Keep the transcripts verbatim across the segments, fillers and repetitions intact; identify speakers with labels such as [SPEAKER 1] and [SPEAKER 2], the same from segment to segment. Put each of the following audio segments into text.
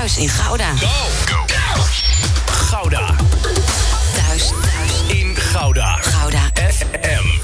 [SPEAKER 1] thuis in Gouda.
[SPEAKER 2] Go, go, go. Gouda.
[SPEAKER 1] Thuis, thuis.
[SPEAKER 2] In Gouda.
[SPEAKER 1] Gouda
[SPEAKER 2] F M.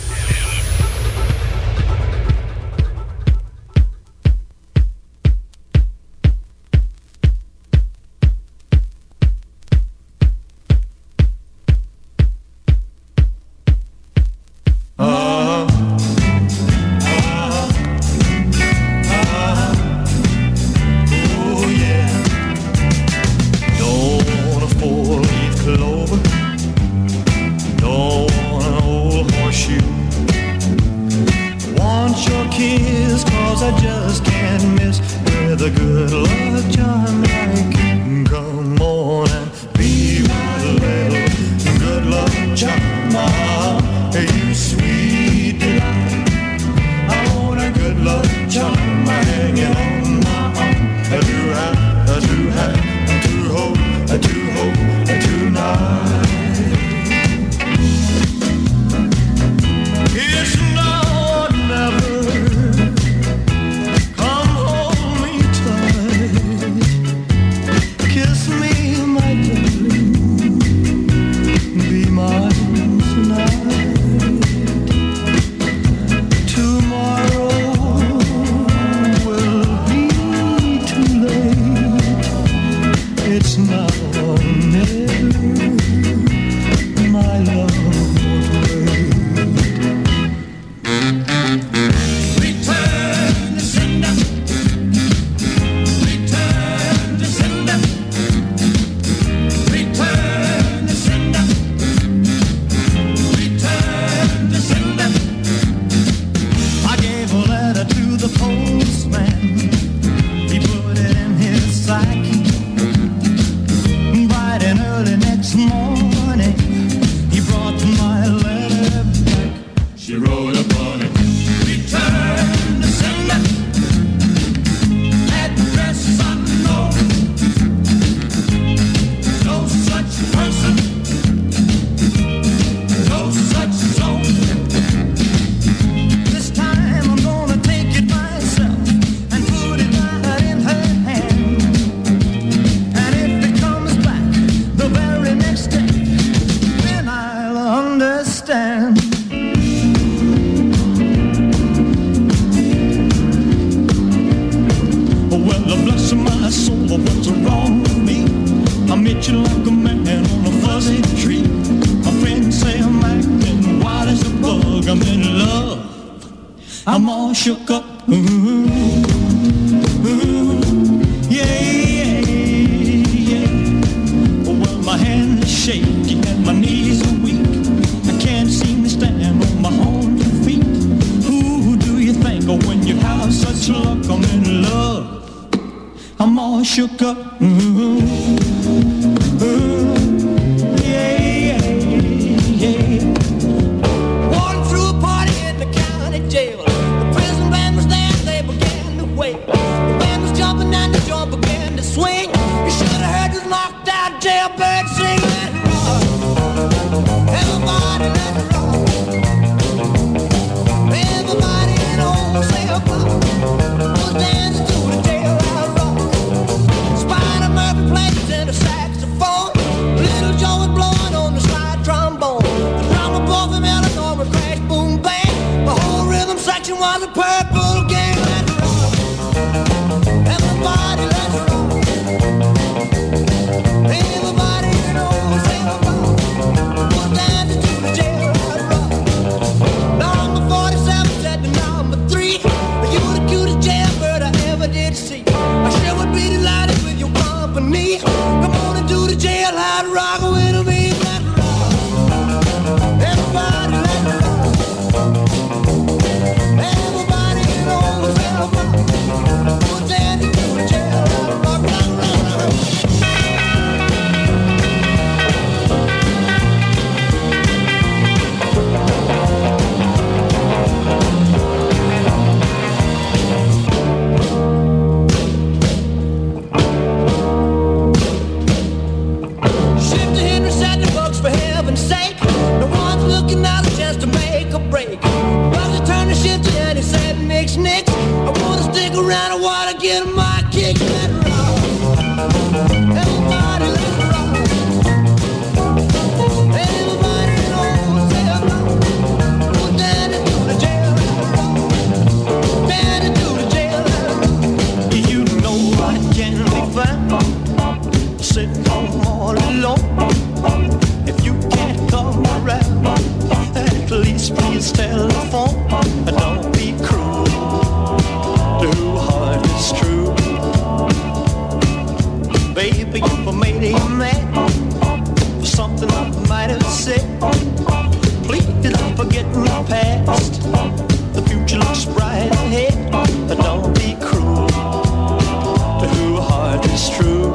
[SPEAKER 3] Everybody, you know. groove past. The future looks bright ahead, but don't be cruel to who heart is true.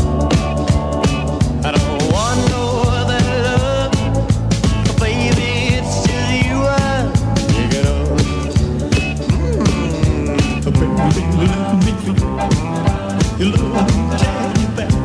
[SPEAKER 3] I don't want no other love, but baby, it's just you I'm thinking of. Mm, baby, love me, you love me, take me back.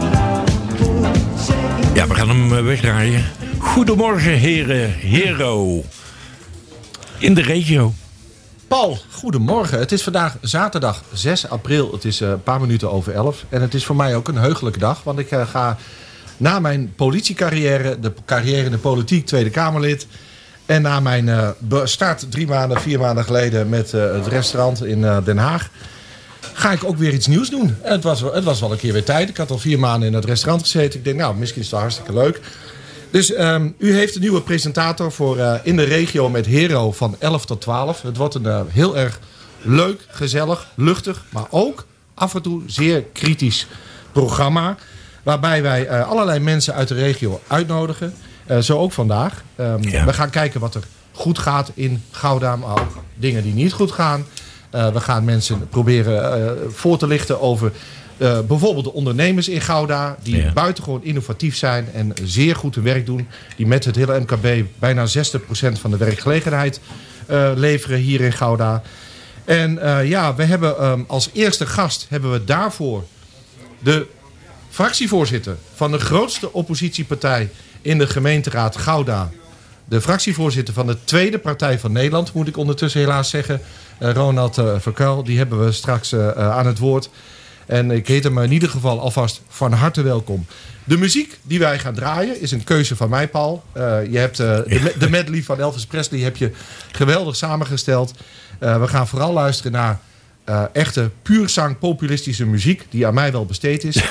[SPEAKER 4] Ja, we gaan hem wegdraaien. Goedemorgen, heren, hero. In de regio.
[SPEAKER 5] Paul, goedemorgen. Het is vandaag zaterdag zes april. Het is een paar minuten over elf. En het is voor mij ook een heugelijke dag. Want ik uh, ga na mijn politiecarrière, de carrière in de politiek, Tweede Kamerlid. En na mijn uh, start drie maanden, vier maanden geleden met uh, het restaurant in uh, Den Haag, ga ik ook weer iets nieuws doen. En het was, het was wel een keer weer tijd. Ik had al vier maanden in het restaurant gezeten. Ik denk, nou, misschien is het wel hartstikke leuk. Dus um, u heeft een nieuwe presentator voor uh, In de Regio met Hero van elf tot twaalf. Het wordt een uh, heel erg leuk, gezellig, luchtig, maar ook af en toe zeer kritisch programma. Waarbij wij uh, allerlei mensen uit de regio uitnodigen. Uh, zo ook vandaag. Um, ja. We gaan kijken wat er goed gaat in Gouda, maar ook dingen die niet goed gaan. Uh, we gaan mensen proberen uh, voor te lichten over uh, bijvoorbeeld de ondernemers in Gouda. Die ja. buitengewoon innovatief zijn en zeer goed hun werk doen. Die met het hele M K B bijna zestig procent van de werkgelegenheid uh, leveren hier in Gouda. En uh, ja, we hebben um, als eerste gast hebben we daarvoor de fractievoorzitter van de grootste oppositiepartij in de gemeenteraad Gouda. De fractievoorzitter van de tweede partij van Nederland, moet ik ondertussen helaas zeggen. Uh, Ronald uh, Verkuil, die hebben we straks uh, uh, aan het woord. En ik heet hem in ieder geval alvast van harte welkom. De muziek die wij gaan draaien is een keuze van mij, Paul. Uh, je hebt uh, de, de medley van Elvis Presley heb je geweldig samengesteld. Uh, we gaan vooral luisteren naar uh, echte puurzang populistische muziek, die aan mij wel besteed is.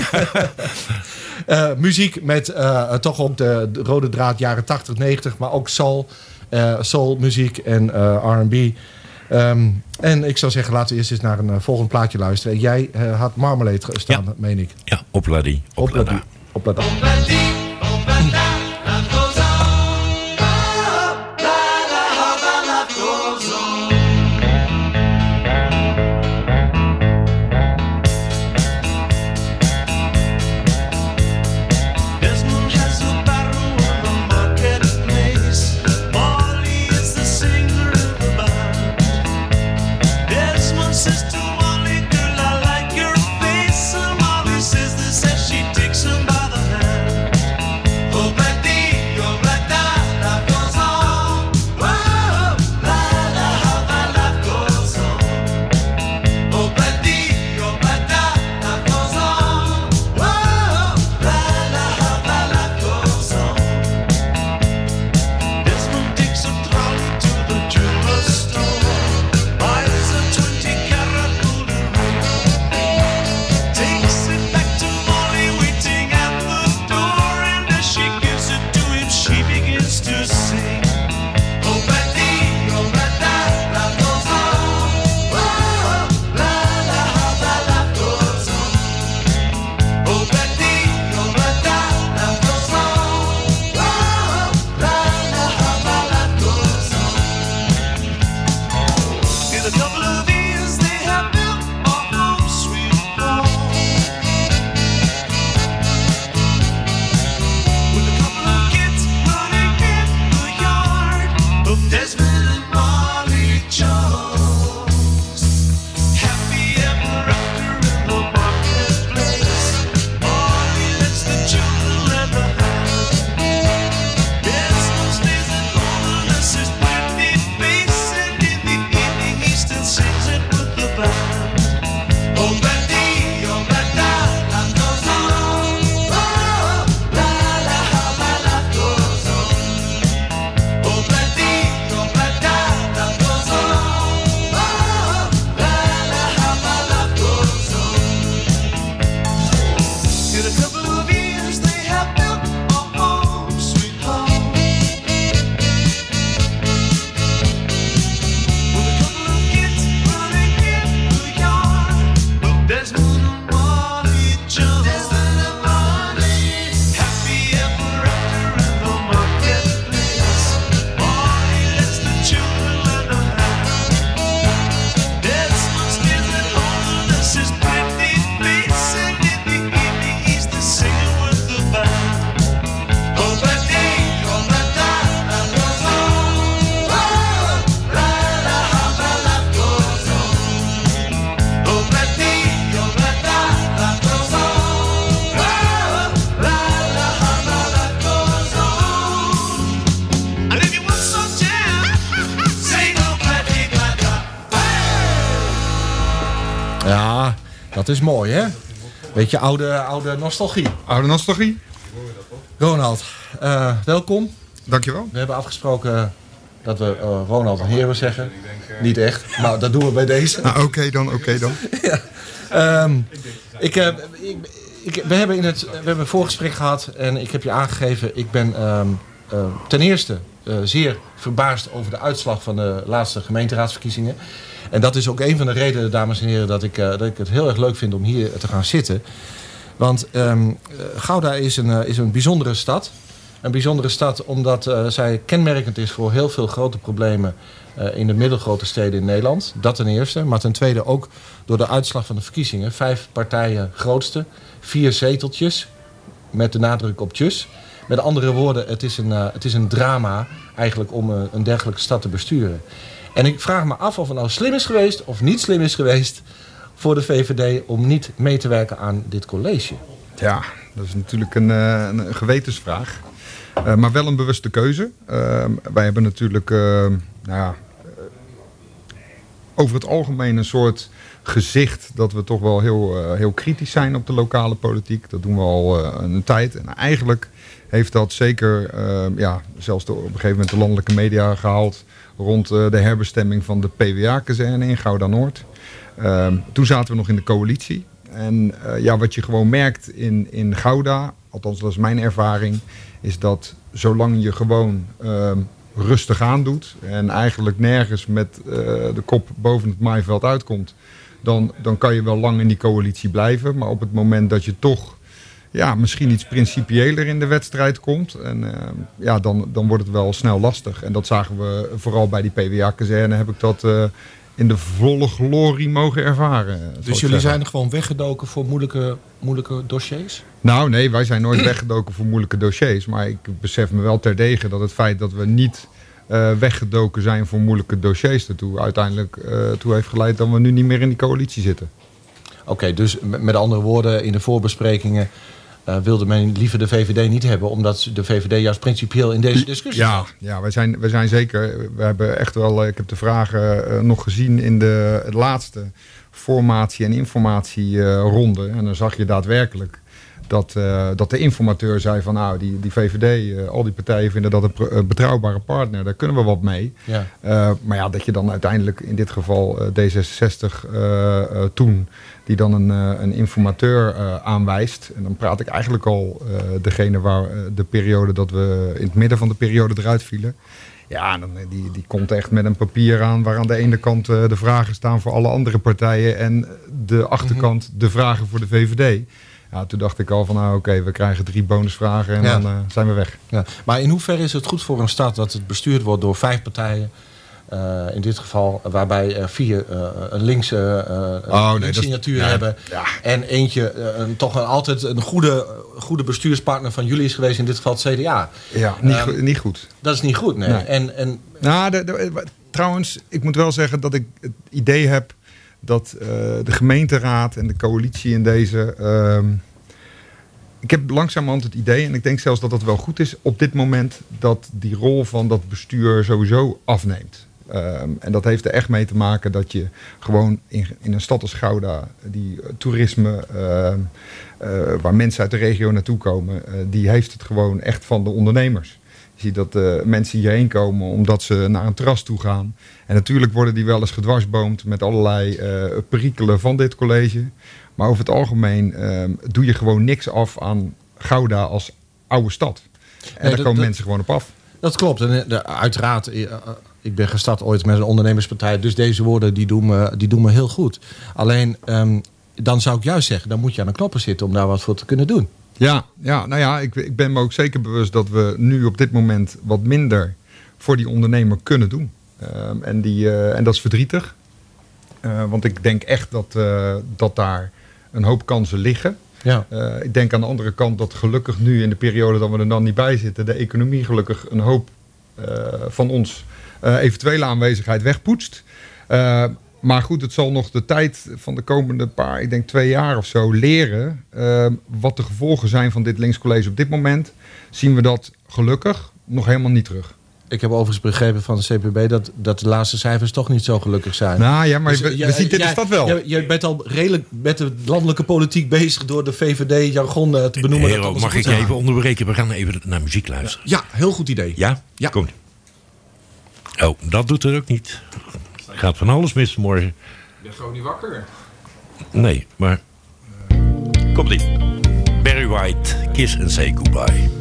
[SPEAKER 5] uh, muziek met uh, toch ook de, de rode draad jaren tachtig, negentig, maar ook soul, uh, soulmuziek en uh, R en B. Um, en ik zou zeggen, laten we eerst eens naar een uh, volgend plaatje luisteren. Jij uh, had Marmalade staan, ja. meen ik.
[SPEAKER 4] Ja, Opladi.
[SPEAKER 5] Opladi. Opladi.
[SPEAKER 3] Oh,
[SPEAKER 5] dat is mooi, hè? Beetje oude, oude nostalgie.
[SPEAKER 6] Oude nostalgie.
[SPEAKER 5] Ronald, uh, welkom.
[SPEAKER 6] Dankjewel.
[SPEAKER 5] We hebben afgesproken dat we uh, Ronald en Hero zeggen. Niet echt, maar dat doen we bij deze.
[SPEAKER 6] Nou, oké okay dan, oké okay dan.
[SPEAKER 5] ja. um, ik, uh, ik, ik, we hebben in het, we hebben een voorgesprek gehad en ik heb je aangegeven, ik ben um, uh, ten eerste uh, zeer verbaasd over de uitslag van de laatste gemeenteraadsverkiezingen. En dat is ook een van de redenen, dames en heren, dat ik, uh, dat ik het heel erg leuk vind om hier te gaan zitten. Want um, Gouda is een, uh, is een bijzondere stad. Een bijzondere stad omdat uh, zij kenmerkend is voor heel veel grote problemen uh, in de middelgrote steden in Nederland. Dat ten eerste. Maar ten tweede ook door de uitslag van de verkiezingen. Vijf partijen grootste. Vier zeteltjes. Met de nadruk op tjus. Met andere woorden, het is een, uh, het is een drama eigenlijk om uh, een dergelijke stad te besturen. En ik vraag me af of het nou slim is geweest of niet slim is geweest voor de V V D om niet mee te werken aan dit college.
[SPEAKER 6] Ja, dat is natuurlijk een, een gewetensvraag. Uh, maar wel een bewuste keuze. Uh, wij hebben natuurlijk uh, nou ja, uh, over het algemeen een soort gezicht dat we toch wel heel, uh, heel kritisch zijn op de lokale politiek. Dat doen we al uh, een tijd. En eigenlijk heeft dat zeker uh, ja, zelfs de, op een gegeven moment de landelijke media gehaald rond uh, de herbestemming van de P W A-kazerne in Gouda-Noord. Uh, toen zaten we nog in de coalitie. En uh, ja, wat je gewoon merkt in, in Gouda, althans dat is mijn ervaring, is dat zolang je gewoon uh, rustig aan doet en eigenlijk nergens met uh, de kop boven het maaiveld uitkomt, dan, dan kan je wel lang in die coalitie blijven. Maar op het moment dat je toch ja, misschien iets principiëler in de wedstrijd komt, en, uh, ja, dan, dan wordt het wel snel lastig. En dat zagen we vooral bij die P W A-kazerne, heb ik dat uh, in de volle glorie mogen ervaren.
[SPEAKER 5] Dus jullie zijn er gewoon weggedoken voor moeilijke, moeilijke dossiers?
[SPEAKER 6] Nou nee, wij zijn nooit weggedoken voor moeilijke dossiers. Maar ik besef me wel terdege dat het feit dat we niet uh, weggedoken zijn voor moeilijke dossiers ertoe uiteindelijk uh, toe heeft geleid dat we nu niet meer in die coalitie zitten.
[SPEAKER 5] Oké, okay, dus met andere woorden, in de voorbesprekingen Uh, wilde men liever de V V D niet hebben, omdat de V V D juist principieel in deze discussie
[SPEAKER 6] ja, ja, wij zijn, wij zijn zeker. We hebben echt wel. Ik heb de vragen uh, nog gezien in de laatste formatie- en informatieronde. Uh, en dan zag je daadwerkelijk dat, uh, dat de informateur zei van nou, die, die V V D, uh, al die partijen vinden dat een uh, betrouwbare partner, daar kunnen we wat mee. Ja. Uh, maar ja, dat je dan uiteindelijk in dit geval uh, D zesenzestig uh, uh, toen, die dan een, uh, een informateur uh, aanwijst. En dan praat ik eigenlijk al uh, degene waar uh, de periode dat we in het midden van de periode eruit vielen. Ja, dan, die, die komt echt met een papier aan waar aan de ene kant uh, de vragen staan voor alle andere partijen en de achterkant de vragen voor de V V D. Ja, toen dacht ik al van nou oké, okay, we krijgen drie bonusvragen en ja. dan uh, zijn we weg. Ja.
[SPEAKER 5] Maar in hoeverre is het goed voor een stad dat het bestuurd wordt door vijf partijen? Uh, in dit geval waarbij er vier uh, een linkse uh,
[SPEAKER 6] oh, nee,
[SPEAKER 5] signatuur
[SPEAKER 6] ja,
[SPEAKER 5] hebben. Ja. En eentje uh, een, toch een, altijd een goede, goede bestuurspartner van jullie is geweest, in dit geval het C D A.
[SPEAKER 6] Ja, niet, um, go- niet goed.
[SPEAKER 5] Dat is niet goed, nee. nee. En, en...
[SPEAKER 6] Nou, de, de, trouwens, ik moet wel zeggen dat ik het idee heb dat uh, de gemeenteraad en de coalitie in deze Uh, ik heb langzamerhand het idee, en ik denk zelfs dat dat wel goed is op dit moment, dat die rol van dat bestuur sowieso afneemt. Um, en dat heeft er echt mee te maken dat je gewoon in, in een stad als Gouda, die uh, toerisme, uh, uh, waar mensen uit de regio naartoe komen, uh, die heeft het gewoon echt van de ondernemers. Je ziet dat uh, mensen hierheen komen omdat ze naar een terras toe gaan. En natuurlijk worden die wel eens gedwarsboomd met allerlei uh, perikelen van dit college. Maar over het algemeen uh, doe je gewoon niks af aan Gouda als oude stad. En nee, daar dat, komen dat, mensen gewoon op af.
[SPEAKER 5] Dat klopt. En de, uiteraard, uh, ik ben gestart ooit met een ondernemerspartij. Dus deze woorden die doen me, die doen me heel goed. Alleen, um, dan zou ik juist zeggen, dan moet je aan de knoppen zitten om daar wat voor te kunnen doen.
[SPEAKER 6] Ja, ja nou ja, ik, ik ben me ook zeker bewust dat we nu op dit moment wat minder voor die ondernemer kunnen doen. Um, en, die, uh, en dat is verdrietig. Uh, want ik denk echt dat, uh, dat daar een hoop kansen liggen. Ja. Uh, ik denk aan de andere kant dat gelukkig nu in de periode dat we er dan niet bij zitten, de economie gelukkig een hoop uh, van ons uh, eventuele aanwezigheid wegpoetst. Uh, maar goed, het zal nog de tijd van de komende paar, ik denk twee jaar of zo, leren uh, wat de gevolgen zijn van dit linkscollege. Op dit moment zien we dat gelukkig nog helemaal niet terug.
[SPEAKER 5] Ik heb overigens begrepen van de C P B dat, dat de laatste cijfers toch niet zo gelukkig zijn.
[SPEAKER 6] Nou ja, maar
[SPEAKER 5] Dus,
[SPEAKER 6] we,
[SPEAKER 5] ja,
[SPEAKER 6] we zien dit
[SPEAKER 5] ja,
[SPEAKER 6] is dat wel.
[SPEAKER 5] Je, je bent al redelijk met de landelijke politiek bezig door de V V D-jargon te benoemen. dat
[SPEAKER 4] Hero,
[SPEAKER 5] alles
[SPEAKER 4] mag
[SPEAKER 5] goed
[SPEAKER 4] ik je
[SPEAKER 5] gaat.
[SPEAKER 4] even onderbreken? We gaan even naar muziek luisteren.
[SPEAKER 5] Ja, heel goed idee.
[SPEAKER 4] Ja?
[SPEAKER 5] Ja.
[SPEAKER 4] Komt. Oh, dat doet er ook niet. Gaat van alles mis morgen.
[SPEAKER 6] Je bent gewoon niet wakker.
[SPEAKER 4] Nee, maar... Komt-ie. Barry White, Kiss and Say Goodbye.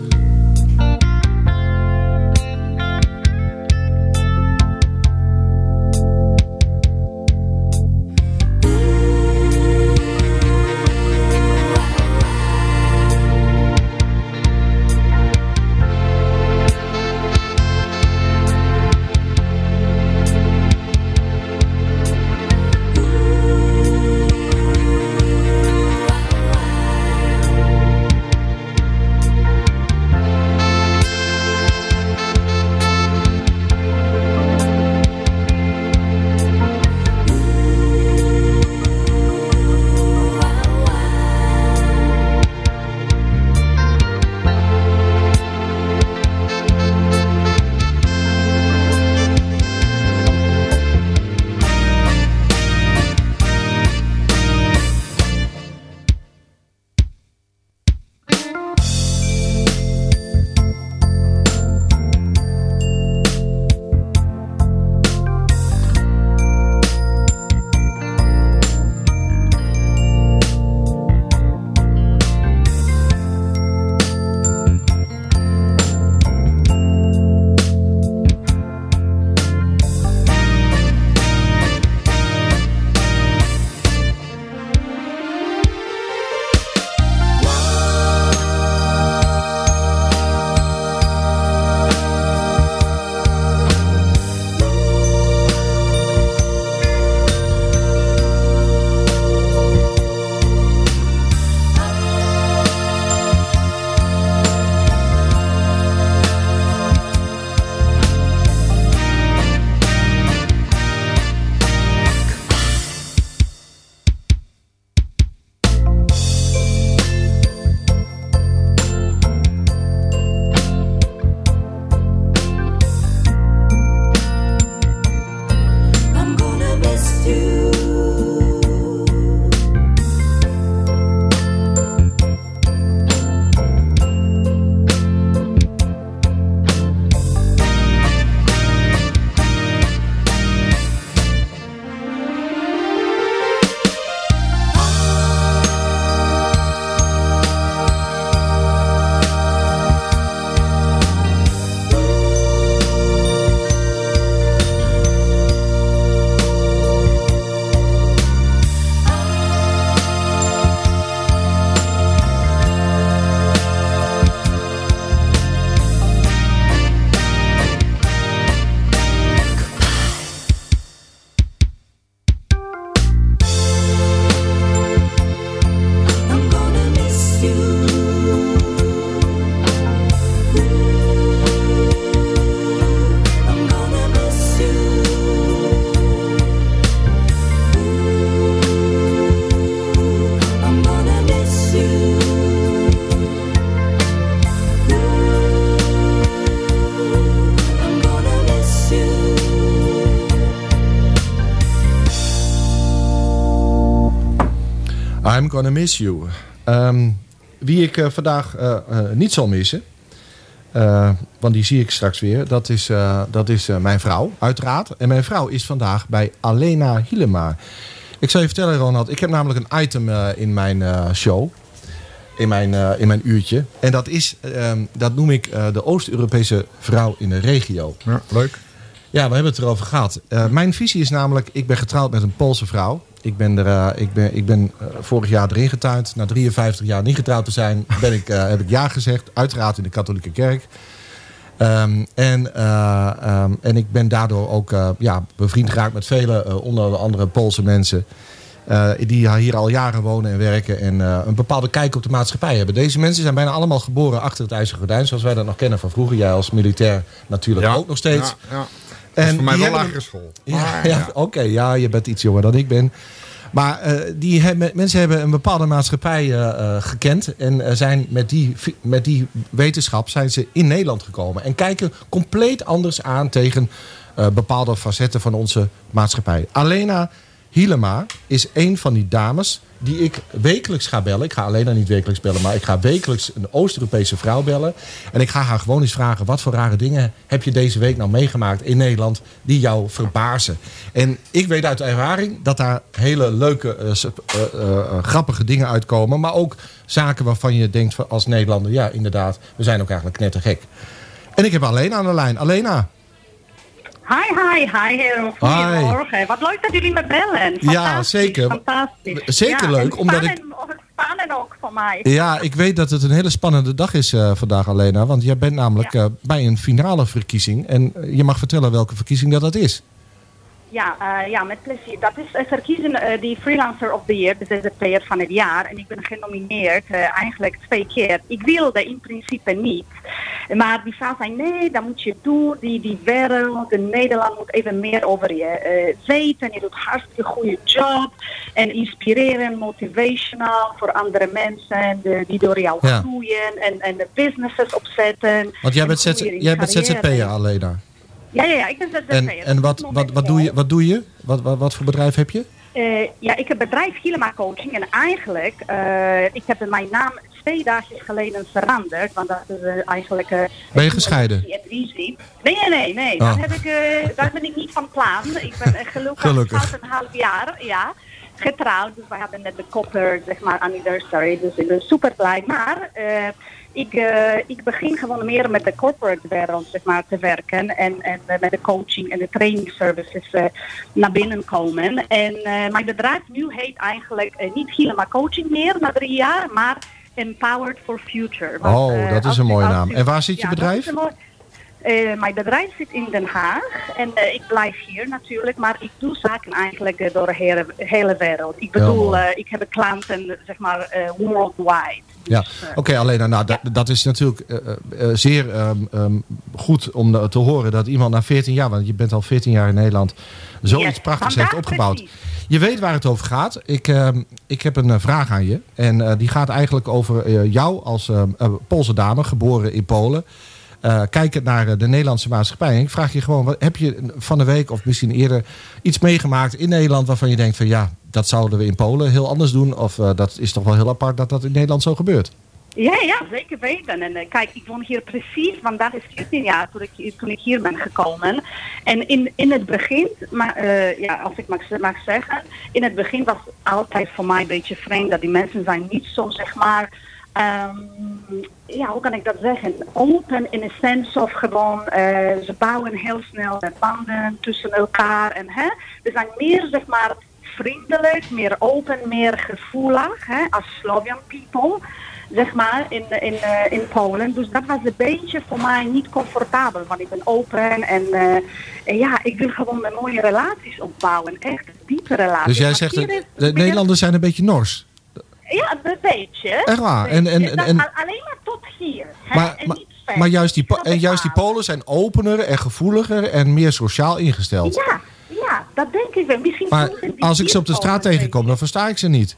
[SPEAKER 5] I'm Gonna Miss You. Um, wie ik uh, vandaag uh, uh, niet zal missen, uh, want die zie ik straks weer, dat is, uh, dat is uh, mijn vrouw, uiteraard. En mijn vrouw is vandaag bij Alena Hielema. Ik zal je vertellen, Ronald, ik heb namelijk een item uh, in mijn uh, show. In mijn, uh, in mijn uurtje. En dat is, um, dat noem ik uh, de Oost-Europese vrouw in de regio.
[SPEAKER 6] Ja, leuk.
[SPEAKER 5] Ja, we hebben het erover gehad. Uh, mijn visie is namelijk, ik ben getrouwd met een Poolse vrouw. Ik ben, er, uh, ik ben, ik ben uh, vorig jaar erin getuind. Na drieënvijftig jaar niet getrouwd te zijn, ben ik, uh, heb ik ja gezegd. Uiteraard in de katholieke kerk. Um, en, uh, um, en ik ben daardoor ook uh, ja, bevriend geraakt met vele, uh, onder andere Poolse mensen. Uh, die hier al jaren wonen en werken en uh, een bepaalde kijk op de maatschappij hebben. Deze mensen zijn bijna allemaal geboren achter het ijzeren gordijn, zoals wij dat nog kennen van vroeger. Jij als militair natuurlijk
[SPEAKER 6] Ja.
[SPEAKER 5] ook nog steeds.
[SPEAKER 6] Ja, ja.
[SPEAKER 5] En
[SPEAKER 6] Dat is voor mij
[SPEAKER 5] die
[SPEAKER 6] wel
[SPEAKER 5] hebben
[SPEAKER 6] lagere school.
[SPEAKER 5] Ja,
[SPEAKER 6] Maar,
[SPEAKER 5] ja,
[SPEAKER 6] ja.
[SPEAKER 5] oké, okay, ja, je bent iets jonger dan ik ben. Maar uh, die he- mensen hebben een bepaalde maatschappij uh, uh, gekend. En uh, zijn met die, met die wetenschap zijn ze in Nederland gekomen. En kijken compleet anders aan tegen uh, bepaalde facetten van onze maatschappij. Alena Hielema is een van die dames die ik wekelijks ga bellen. Ik ga Alena niet wekelijks bellen, maar ik ga wekelijks een Oost-Europese vrouw bellen. En ik ga haar gewoon eens vragen, wat voor rare dingen heb je deze week nou meegemaakt in Nederland die jou verbazen? En ik weet uit ervaring dat daar hele leuke, uh, uh, uh, uh, grappige dingen uitkomen. Maar ook zaken waarvan je denkt van als Nederlander, ja inderdaad, we zijn ook eigenlijk knettergek. En ik heb Alena aan de lijn. Alena.
[SPEAKER 7] Hi, hi, hi, Hero. Goedemorgen. Wat leuk dat jullie me bellen.
[SPEAKER 5] Ja, zeker.
[SPEAKER 7] Fantastisch.
[SPEAKER 5] Zeker
[SPEAKER 7] ja,
[SPEAKER 5] leuk, omdat ik...
[SPEAKER 7] Spannend ook voor mij.
[SPEAKER 5] Ja, ik weet dat het een hele spannende dag is uh, vandaag, Alena. Want jij bent namelijk ja. uh, bij een finale verkiezing. En je mag vertellen welke verkiezing dat, dat is.
[SPEAKER 7] Ja, uh, ja, met plezier. Dat is uh, verkiezen uh, die Freelancer of the Year, de Z Z P'er van het jaar. En ik ben genomineerd uh, eigenlijk twee keer. Ik wilde in principe niet. Maar die vrouw zei, nee, dat moet je doen. Die, die wereld in Nederland moet even meer over je uh, weten. Je doet hartstikke goede job. En inspireren, motivational voor andere mensen de, die door jou ja. groeien. En, en de businesses opzetten.
[SPEAKER 5] Want jij bent, Z Z P'er, Alena.
[SPEAKER 7] Ja, ja, ja, ik ben Z Z P'er.
[SPEAKER 5] En, en wat, wat, wat, doe je, wat doe je? Wat, wat, wat voor bedrijf heb je?
[SPEAKER 7] Uh, ja, ik heb bedrijf Hielema Coaching. En eigenlijk, uh, ik heb mijn naam twee dagen geleden veranderd. Want dat is uh, eigenlijk... Uh,
[SPEAKER 5] ben je gescheiden?
[SPEAKER 7] Nee, nee, nee. nee. Oh. Daar, heb ik, uh, daar ben ik niet van plan. Ik ben uh, gelukkig,
[SPEAKER 5] gelukkig.
[SPEAKER 7] twaalf en een half jaar, ja. Getrouwd, dus wij hebben net de kopper, zeg maar, anniversary. Dus ik ben super blij. Maar uh, ik, uh, ik begin gewoon meer met de corporate wereld, zeg maar, te werken. En, en uh, met de coaching en de training services uh, naar binnen komen. En uh, mijn bedrijf nu heet eigenlijk uh, niet Hielema Coaching meer na drie jaar, maar Empowered for Future. Want,
[SPEAKER 5] oh, dat
[SPEAKER 7] uh,
[SPEAKER 5] is een mooie
[SPEAKER 7] u,
[SPEAKER 5] naam.
[SPEAKER 7] U,
[SPEAKER 5] en waar zit je
[SPEAKER 7] ja,
[SPEAKER 5] bedrijf?
[SPEAKER 7] Uh, mijn bedrijf zit in Den Haag en uh, ik blijf hier natuurlijk, maar ik doe zaken eigenlijk uh, door de hele, hele wereld. Ik bedoel, uh, ik heb klanten, zeg maar, uh, worldwide.
[SPEAKER 5] Ja, dus, uh, oké, okay, Alena, nou, ja. dat, dat is natuurlijk uh, uh, zeer um, um, goed om uh, te horen dat iemand na veertien jaar, want je bent al veertien jaar in Nederland, zoiets yes, prachtigs heeft opgebouwd. Precies. Je weet waar het over gaat. Ik, uh, ik heb een uh, vraag aan je en uh, die gaat eigenlijk over uh, jou als uh, uh, Poolse dame, geboren in Polen. Uh, kijkend naar de Nederlandse maatschappij. En ik vraag je gewoon, wat, heb je van de week of misschien eerder iets meegemaakt in Nederland waarvan je denkt van ja, dat zouden we in Polen heel anders doen? Of uh, dat is toch wel heel apart dat dat in Nederland zo gebeurt?
[SPEAKER 7] Ja, ja, zeker weten. En uh, kijk, ik woon hier precies, want dat is veertien jaar toen ik, toen ik hier ben gekomen. En in, in het begin, maar, uh, ja, als ik mag, mag zeggen, in het begin was altijd voor mij een beetje vreemd dat die mensen zijn niet zo, zeg maar, Um, ja, hoe kan ik dat zeggen? Open in de sense of gewoon, uh, ze bouwen heel snel de banden tussen elkaar. En, hè, we zijn meer, zeg maar, vriendelijk, meer open, meer gevoelig, hè, als Slovian people, zeg maar, in, in, uh, in Polen. Dus dat was een beetje voor mij niet comfortabel, want ik ben open en, uh, en ja, ik wil gewoon een mooie relaties opbouwen, echt diepe relaties.
[SPEAKER 5] Dus jij zegt, dat de Nederlanders zijn een beetje nors?
[SPEAKER 7] Ja, een beetje.
[SPEAKER 5] Echt waar? En, en, en, en,
[SPEAKER 7] alleen maar tot hier. Hè?
[SPEAKER 5] Maar,
[SPEAKER 7] en
[SPEAKER 5] maar,
[SPEAKER 7] niet verder.
[SPEAKER 5] maar juist, die, en juist die Polen zijn opener en gevoeliger en meer sociaal ingesteld.
[SPEAKER 7] Ja, ja, dat denk ik wel. Misschien
[SPEAKER 5] maar als ik ze op de straat tegenkom, dan versta ik ze niet.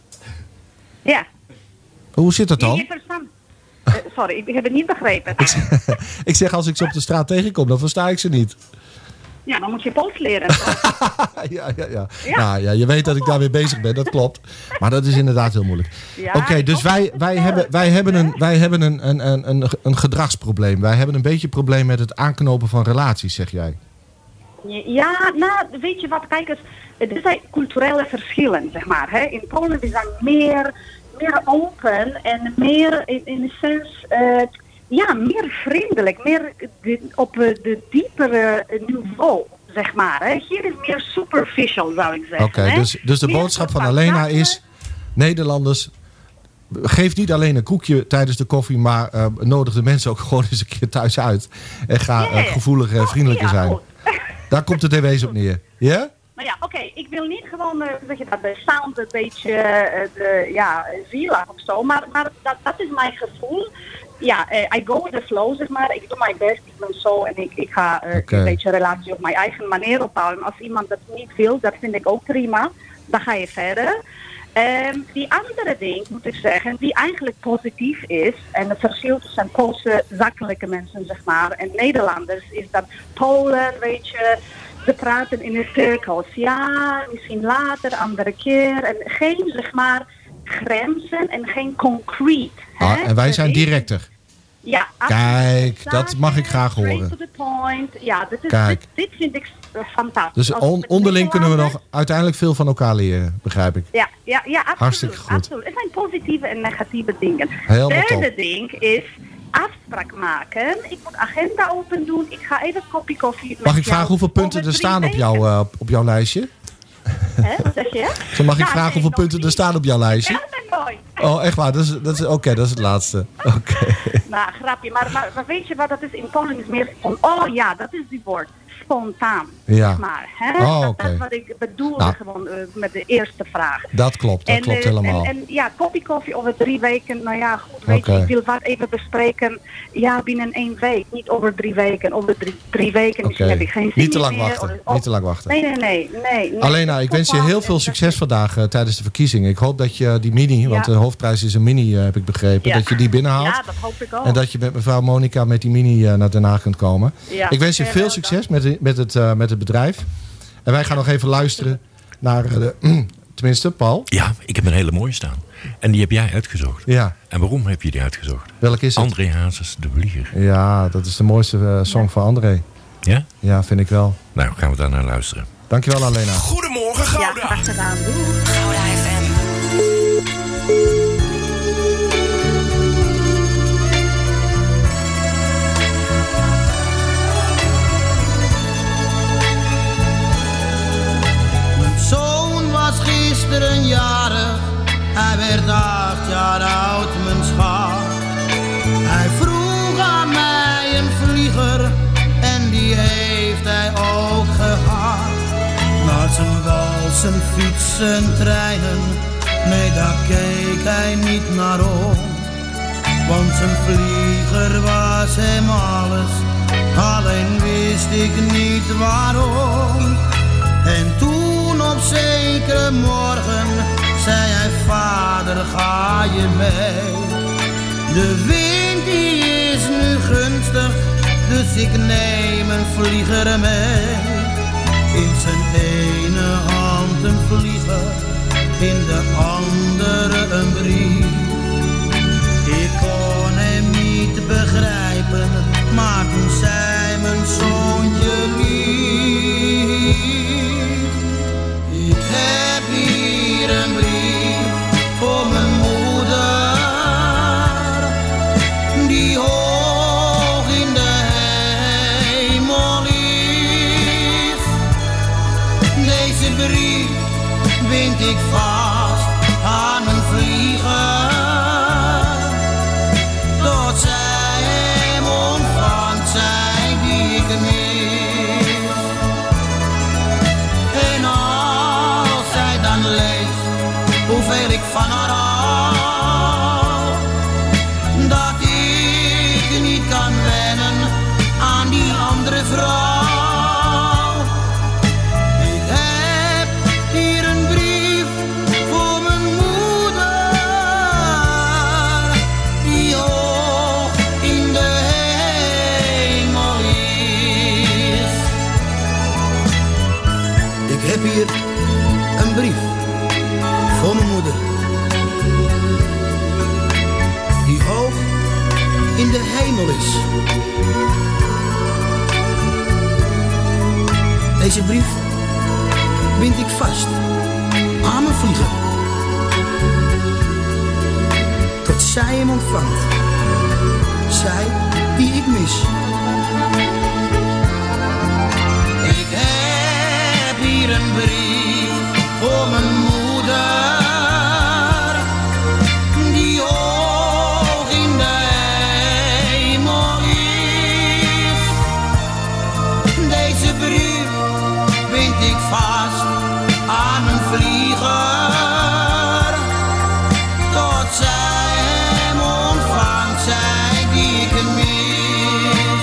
[SPEAKER 7] Ja.
[SPEAKER 5] Hoe zit dat dan?
[SPEAKER 7] Je verstaan. Uh, sorry, ik heb het niet begrepen.
[SPEAKER 5] Ik zeg, als ik ze op de straat tegenkom, dan versta ik ze niet.
[SPEAKER 7] Ja, dan moet je Pools leren.
[SPEAKER 5] ja, ja, ja. Ja. Nou, ja, je weet dat ik daarmee bezig ben, dat klopt. Maar dat is inderdaad heel moeilijk. Ja, Oké, okay, dus wij, wij, hebben, wij hebben, een, wij hebben een, een, een, een, een gedragsprobleem. Wij hebben een beetje een probleem met het aanknopen van relaties, zeg jij.
[SPEAKER 7] Ja, nou, weet je wat, kijk eens, er zijn culturele verschillen, zeg maar. Hè. In Polen we zijn meer, meer open en meer in, in de sens... Uh, Ja, meer vriendelijk, meer de, op de diepere niveau, zeg maar. Hè. Hier is meer superficial, zou ik zeggen.
[SPEAKER 5] Oké, okay, dus, dus de meer boodschap van Alena is... Nederlanders, geef niet alleen een koekje tijdens de koffie... maar uh, nodig de mensen ook gewoon eens een keer thuis uit. En ga yeah. uh, gevoeliger en vriendelijker zijn. Oh, ja, daar komt het in wezen op neer. Ja? Yeah?
[SPEAKER 7] Nou ja, oké, okay, ik wil niet gewoon, uh, zeg je dat, de sound een beetje uh, de, ja, zielig of zo. Maar, maar dat, dat is mijn gevoel. Ja, uh, I go with the flow, zeg maar. Ik doe mijn best, ik ben zo en ik, ik ga uh, okay. een beetje relatie op mijn eigen manier opbouwen. Als iemand dat niet wil, dat vind ik ook prima. dan ga je verder. Um, die andere ding, moet ik zeggen, die eigenlijk positief is, en het verschil tussen Poolse zakelijke mensen, zeg maar, en Nederlanders, is dat Polen, weet je, ze praten in de cirkels. Ja, misschien later, andere keer. En geen, zeg maar, grenzen en geen concrete.
[SPEAKER 5] Ah, en wij zijn directer.
[SPEAKER 7] Ja,
[SPEAKER 5] kijk, dat mag ik graag horen.
[SPEAKER 7] Straight to the point. Ja, dit, is,
[SPEAKER 5] Kijk.
[SPEAKER 7] dit, dit vind ik fantastisch.
[SPEAKER 5] Dus on, onderling kunnen we nog uiteindelijk veel van elkaar leren, begrijp ik.
[SPEAKER 7] Ja, ja, ja, absoluut.
[SPEAKER 5] Hartstikke goed.
[SPEAKER 7] absoluut. Er zijn positieve en negatieve dingen.
[SPEAKER 5] Helemaal
[SPEAKER 7] Derde
[SPEAKER 5] top.
[SPEAKER 7] ding is afspraak maken. Ik moet agenda open doen. Ik ga even een kopje koffie met
[SPEAKER 5] Mag ik
[SPEAKER 7] jou
[SPEAKER 5] vragen hoeveel punten
[SPEAKER 7] over
[SPEAKER 5] er
[SPEAKER 7] drie
[SPEAKER 5] staan op,
[SPEAKER 7] weken.
[SPEAKER 5] jou, uh, op jouw lijstje?
[SPEAKER 7] Hè, wat zeg je?
[SPEAKER 5] Zo mag ik
[SPEAKER 7] Ja,
[SPEAKER 5] vragen
[SPEAKER 7] nee,
[SPEAKER 5] hoeveel
[SPEAKER 7] nog
[SPEAKER 5] punten er
[SPEAKER 7] niet.
[SPEAKER 5] staan op jouw lijstje?
[SPEAKER 7] Ja, dat is mooi.
[SPEAKER 5] Oh, echt waar? Dat is, dat is, Oké, dat is het laatste. Oké.
[SPEAKER 7] Nou, grapje. Maar, maar, maar weet je wat dat is? In Polen is meer van, oh ja, dat is die woord. Spontaan.
[SPEAKER 5] Ja.
[SPEAKER 7] Zeg maar, hè?
[SPEAKER 5] Oh,
[SPEAKER 7] dat,
[SPEAKER 5] oké.
[SPEAKER 7] dat is wat ik bedoelde
[SPEAKER 5] Nou.
[SPEAKER 7] gewoon uh, met de eerste vraag.
[SPEAKER 5] Dat klopt, dat klopt
[SPEAKER 7] eh,
[SPEAKER 5] helemaal.
[SPEAKER 7] En, en ja, kopje koffie over drie weken. Nou ja, goed, weet
[SPEAKER 5] Oké.
[SPEAKER 7] je, ik wil wat even bespreken. Ja, binnen één week. Niet over drie weken. Over drie, drie weken
[SPEAKER 5] Oké.
[SPEAKER 7] misschien heb ik geen zin
[SPEAKER 5] Niet te lang
[SPEAKER 7] meer.
[SPEAKER 5] wachten.
[SPEAKER 7] Of-
[SPEAKER 5] Niet te lang wachten.
[SPEAKER 7] Nee, nee, nee. nee, nee.
[SPEAKER 5] Alena, ik wens je heel veel succes vandaag uh, tijdens de verkiezingen. Ik hoop dat je die mini, want
[SPEAKER 7] Ja.
[SPEAKER 5] de hoofdprijs is een mini, uh, heb ik begrepen,
[SPEAKER 7] Ja.
[SPEAKER 5] dat je die binnenhaalt.
[SPEAKER 7] Ja, dat hoop ik ook.
[SPEAKER 5] En dat je met mevrouw Monica met die mini uh, naar Den Haag kunt komen.
[SPEAKER 7] Ja.
[SPEAKER 5] Ik wens je
[SPEAKER 7] Heel
[SPEAKER 5] veel
[SPEAKER 7] wel
[SPEAKER 5] succes met, de- met, het, uh, met het bedrijf. En wij gaan nog even luisteren naar uh, de... tenminste, Paul.
[SPEAKER 4] Ja, ik heb een hele mooie staan. En die heb jij uitgezocht.
[SPEAKER 5] Ja,
[SPEAKER 4] En waarom heb je die uitgezocht?
[SPEAKER 5] welk is het?
[SPEAKER 4] André Hazes, De Vlieger.
[SPEAKER 5] Ja, dat is de mooiste uh, song van André.
[SPEAKER 4] Ja?
[SPEAKER 5] Ja, vind ik wel.
[SPEAKER 4] Nou, gaan we daar naar luisteren.
[SPEAKER 5] Dankjewel, Alena.
[SPEAKER 2] Goedemorgen
[SPEAKER 7] Ja,
[SPEAKER 2] Gouda.
[SPEAKER 7] graag gedaan. Doei.
[SPEAKER 1] Gouda F M.
[SPEAKER 8] Mijn zoon was gisteren jarig, hij werd acht jaar oud, mijn schat. Hij vroeg aan mij een vlieger en die heeft hij ook gehad. Maar zijn walsen, fietsen, treinen, nee daar keek hij niet naar om. Want zijn vlieger was hem alles, alleen wist ik niet waarom. En toen op zekere morgen zei hij, vader ga je mee. De wind die is nu gunstig, dus ik neem een vlieger mee. In zijn ene hand een vlieger, in de andere een brief. Ik kon hem niet begrijpen, maar toen zei mijn zoontje lief. Ik heb hier een brief voor mijn moeder, die hoog in de hemel is. Deze brief bind ik vast aan een vlieger, tot zij hem ontvangt, zij die ik mis. En als zij dan leest hoeveel ik van haar hou, dat ik niet kan wennen aan die andere vrouw. Ik heb hier een brief voor mijn moeder, die hoog in de hemel is. Ik heb hier een brief voor mijn moeder, die hoog in de hemel is. Deze brief bind ik vast aan mijn vlieger, tot zij hem ontvangt, zij die ik mis. Ik heb hier een brief voor mijn moeder, die hoog in de hemel is. Deze brief bind ik vast aan mijn vlieger, tot zij hem ontvangt, zij die ik mis.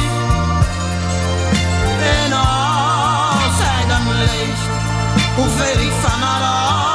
[SPEAKER 8] En als zij dan leest hoeveel ik van haar hou,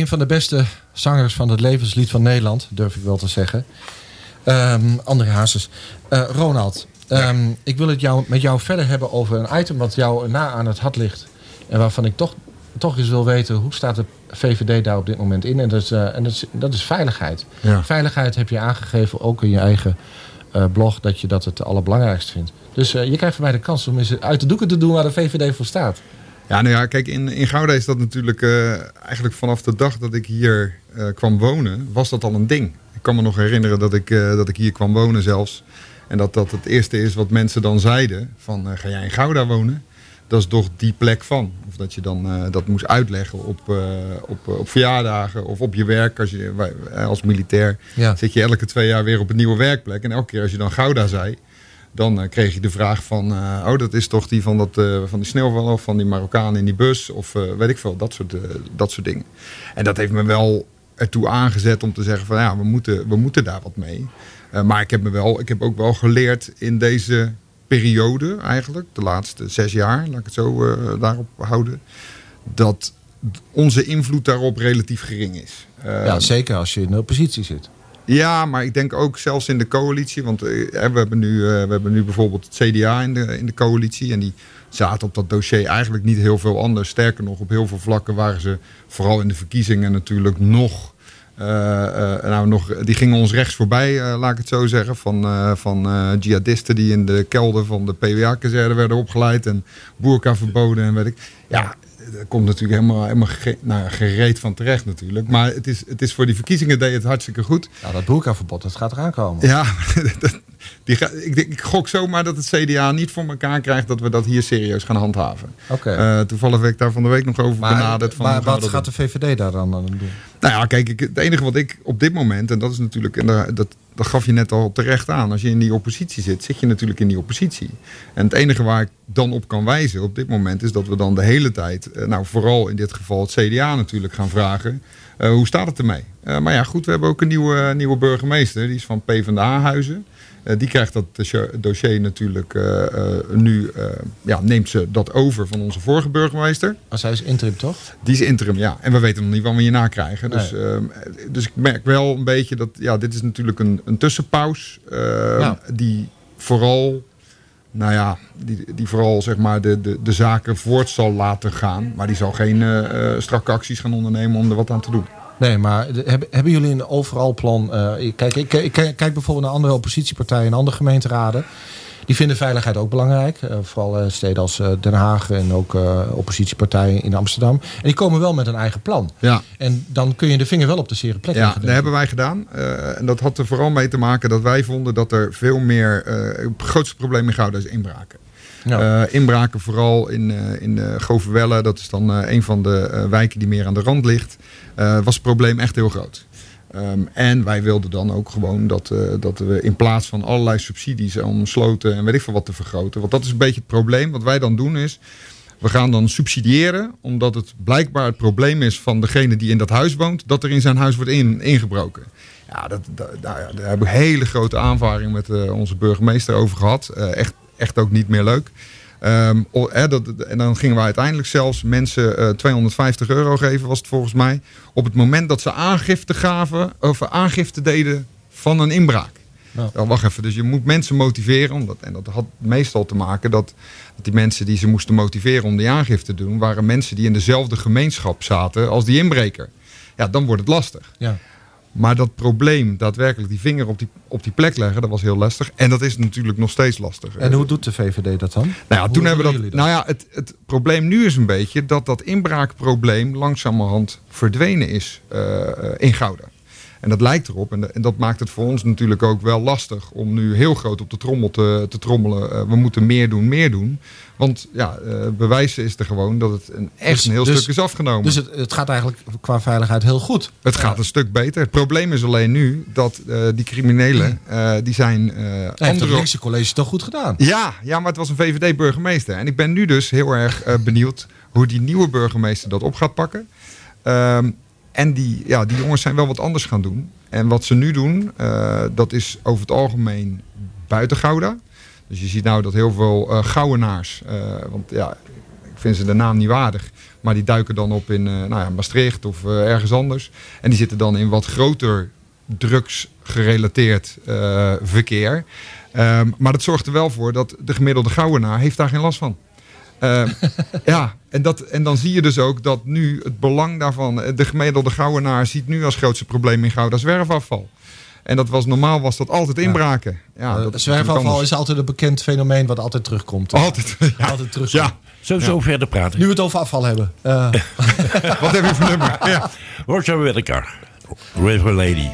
[SPEAKER 5] een van de beste zangers van het levenslied van Nederland, durf ik wel te zeggen. Um, André Hazes. Uh, Ronald, um, ja. ik wil het jou, met jou verder hebben over een item wat jou na aan het hart ligt. En waarvan ik toch, toch eens wil weten, hoe staat de V V D daar op dit moment in? En dat is, uh, en dat is, dat is veiligheid. Ja. Veiligheid heb je aangegeven, ook in je eigen uh, blog, dat je dat het allerbelangrijkste vindt. Dus uh, je krijgt van mij de kans om eens uit de doeken te doen waar de V V D voor staat.
[SPEAKER 6] Ja, nou ja, kijk, in, in Gouda is dat natuurlijk uh, eigenlijk vanaf de dag dat ik hier uh, kwam wonen, was dat al een ding. Ik kan me nog herinneren dat ik, uh, dat ik hier kwam wonen zelfs. En dat dat het eerste is wat mensen dan zeiden, van uh, ga jij in Gouda wonen? Dat is toch die plek van. Of dat je dan uh, dat moest uitleggen op, uh, op, uh, op verjaardagen of op je werk. Als, je, uh, als militair ja. zit je elke twee jaar weer op een nieuwe werkplek. En elke keer als je dan Gouda zei, dan uh, kreeg je de vraag van, uh, oh, dat is toch die van, dat, uh, van die sneeuwval of van die Marokkanen in die bus of uh, weet ik veel, dat soort, uh, dat soort dingen. En dat heeft me wel ertoe aangezet om te zeggen van, ja, we moeten, we moeten daar wat mee. Uh, maar ik heb, me wel, ik heb ook wel geleerd in deze periode eigenlijk, de laatste zes jaar, laat ik het zo uh, daarop houden, dat onze invloed daarop relatief gering is. Uh,
[SPEAKER 5] ja, zeker als je in de oppositie zit.
[SPEAKER 6] Ja, maar ik denk ook zelfs in de coalitie. Want uh, we, hebben nu, uh, we hebben nu bijvoorbeeld het C D A in de, in de coalitie. En die zaten op dat dossier eigenlijk niet heel veel anders. Sterker nog, op heel veel vlakken waren ze vooral in de verkiezingen natuurlijk nog... Uh, uh, nou, nog die gingen ons rechts voorbij, uh, laat ik het zo zeggen. Van, uh, van uh, jihadisten die in de kelder van de P W A-kazerne werden opgeleid. En boerka verboden en weet ik. Ja, dat komt natuurlijk helemaal, helemaal ge, nou, gereed van terecht natuurlijk. Maar het is, het is voor die verkiezingen deed het hartstikke goed.
[SPEAKER 5] Ja, dat boerkaverbod, dat gaat eraan komen.
[SPEAKER 6] Ja, dat, die ga, ik, ik gok zomaar dat het C D A niet voor elkaar krijgt dat we dat hier serieus gaan handhaven.
[SPEAKER 5] Okay.
[SPEAKER 6] Uh, toevallig werd ik daar van de week nog over maar, benaderd. Van
[SPEAKER 5] maar wat gaat de V V D daar dan doen?
[SPEAKER 6] Nou ja, kijk, ik, het enige wat ik op dit moment, en dat is natuurlijk, en dat, dat, dat gaf je net al terecht aan, als je in die oppositie zit, zit je natuurlijk in die oppositie. En het enige waar ik dan op kan wijzen op dit moment is dat we dan de hele tijd, nou vooral in dit geval het C D A natuurlijk gaan vragen, uh, hoe staat het ermee? Uh, maar ja, goed, we hebben ook een nieuwe, nieuwe burgemeester, die is van PvdA-huizen. Uh, die krijgt dat dossier natuurlijk uh, uh, nu, uh, ja, neemt ze dat over van onze vorige burgemeester.
[SPEAKER 5] Maar zij is interim, toch?
[SPEAKER 6] Die is interim, ja. En we weten nog niet wat we hierna krijgen. Nee. Dus, uh, dus ik merk wel een beetje dat, ja, dit is natuurlijk een, een tussenpaus. Uh, ja. Die vooral, nou ja, die, die vooral zeg maar de, de, de zaken voort zal laten gaan. Maar die zal geen uh, strakke acties gaan ondernemen om er wat aan te doen.
[SPEAKER 5] Nee, maar hebben, hebben jullie een overal plan? Uh, kijk, ik, ik kijk bijvoorbeeld naar andere oppositiepartijen en andere gemeenteraden. Die vinden veiligheid ook belangrijk. Uh, vooral uh, steden als uh, Den Haag en ook uh, oppositiepartijen in Amsterdam. En die komen wel met een eigen plan.
[SPEAKER 6] Ja.
[SPEAKER 5] En dan kun je de vinger wel op de zere plek leggen.
[SPEAKER 6] Ja, dat hebben wij gedaan. Uh, en dat had er vooral mee te maken dat wij vonden dat er veel meer... Uh, het grootste probleem in Gouda is inbraken. Ja. Uh, inbraken vooral in, uh, in uh, Goverwelle. Dat is dan uh, een van de uh, wijken die meer aan de rand ligt. Uh, was het probleem echt heel groot. Um, en wij wilden dan ook gewoon dat, uh, dat we in plaats van allerlei subsidies om sloten en weet ik veel wat te vergroten. Want dat is een beetje het probleem. Wat wij dan doen is, we gaan dan subsidiëren omdat het blijkbaar het probleem is van degene die in dat huis woont, dat er in zijn huis wordt in, ingebroken. Ja, dat, dat, nou ja, daar hebben we hele grote aanvaring met uh, onze burgemeester over gehad. Uh, echt, echt ook niet meer leuk. Um, eh, dat, en dan gingen we uiteindelijk zelfs mensen uh, tweehonderdvijftig euro geven, was het volgens mij, op het moment dat ze aangifte gaven, of aangifte deden van een inbraak. Ja. Ja, wacht even, dus je moet mensen motiveren, omdat, en dat had meestal te maken dat, dat die mensen die ze moesten motiveren om die aangifte te doen, waren mensen die in dezelfde gemeenschap zaten als die inbreker. Ja, dan wordt het lastig. Ja. Maar dat probleem, daadwerkelijk die vinger op die, op die plek leggen, dat was heel lastig. En dat is natuurlijk nog steeds lastig.
[SPEAKER 5] En hoe doet de V V D dat dan?
[SPEAKER 6] Nou ja, toen hebben we dat, dat. Nou ja, het, het probleem nu is een beetje dat dat inbraakprobleem langzamerhand verdwenen is uh, in Gouda. En dat lijkt erop. En, de, en dat maakt het voor ons natuurlijk ook wel lastig om nu heel groot op de trommel te, te trommelen. Uh, we moeten meer doen, meer doen. Want ja, uh, bewijzen is er gewoon dat het een, echt dus, een heel dus, stuk is afgenomen.
[SPEAKER 5] Dus het, het gaat eigenlijk qua veiligheid heel goed.
[SPEAKER 6] Het gaat een stuk beter. Het probleem is alleen nu dat uh, die criminelen, uh, die zijn... Uh,
[SPEAKER 5] Hij andere... heeft het linkse college toch goed gedaan?
[SPEAKER 6] Ja, ja, maar het was een V V D-burgemeester. En ik ben nu dus heel erg uh, benieuwd hoe die nieuwe burgemeester dat op gaat pakken. Um, En die, ja, die jongens zijn wel wat anders gaan doen. En wat ze nu doen, uh, dat is over het algemeen buiten Gouda. Dus je ziet nou dat heel veel uh, Gouwenaars... Uh, want ja, vinden ze de naam niet waardig. Maar die duiken dan op in uh, nou ja, Maastricht of uh, ergens anders. En die zitten dan in wat groter drugsgerelateerd uh, verkeer. Um, maar dat zorgt er wel voor dat de gemiddelde Gouwenaar heeft daar geen last van. Uh, ja, en, dat, en dan zie je dus ook dat nu het belang daarvan... De gemiddelde Gouwenaar ziet nu als grootste probleem in Gouda zwerfafval. En dat was normaal was dat altijd inbraken. Ja,
[SPEAKER 5] ja,
[SPEAKER 6] dat is
[SPEAKER 5] zwerfafval is altijd een bekend fenomeen wat altijd terugkomt.
[SPEAKER 6] Altijd, ja.
[SPEAKER 5] altijd terugkomt.
[SPEAKER 6] Ja.
[SPEAKER 4] Zo, zo
[SPEAKER 6] ja.
[SPEAKER 4] verder praten.
[SPEAKER 5] Nu we het over afval hebben. Uh.
[SPEAKER 6] Wat heb je voor nummer? Ja.
[SPEAKER 4] Roger Whittaker, River Lady.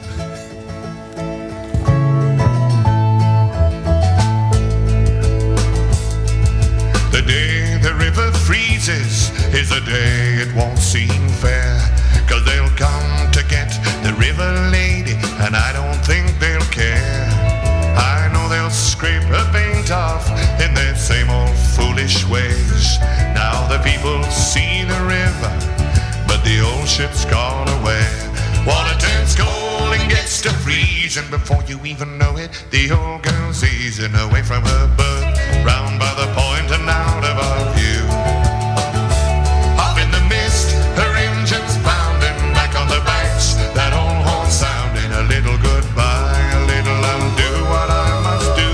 [SPEAKER 9] The day the river freezes is a day it won't seem fair. Cause they'll come to get the river lady, and I don't think they'll care. I know they'll scrape her paint off in their same old foolish ways. Now the people see the river, but the old ship's gone away. Water turns cold and gets to freeze, and before you even know it, the old girl's easing away from her berth, round by the point and out of our view. Up in the mist, her engines pounding, back on the banks, that old horn sounding, a little goodbye, a little I'll do what I must do.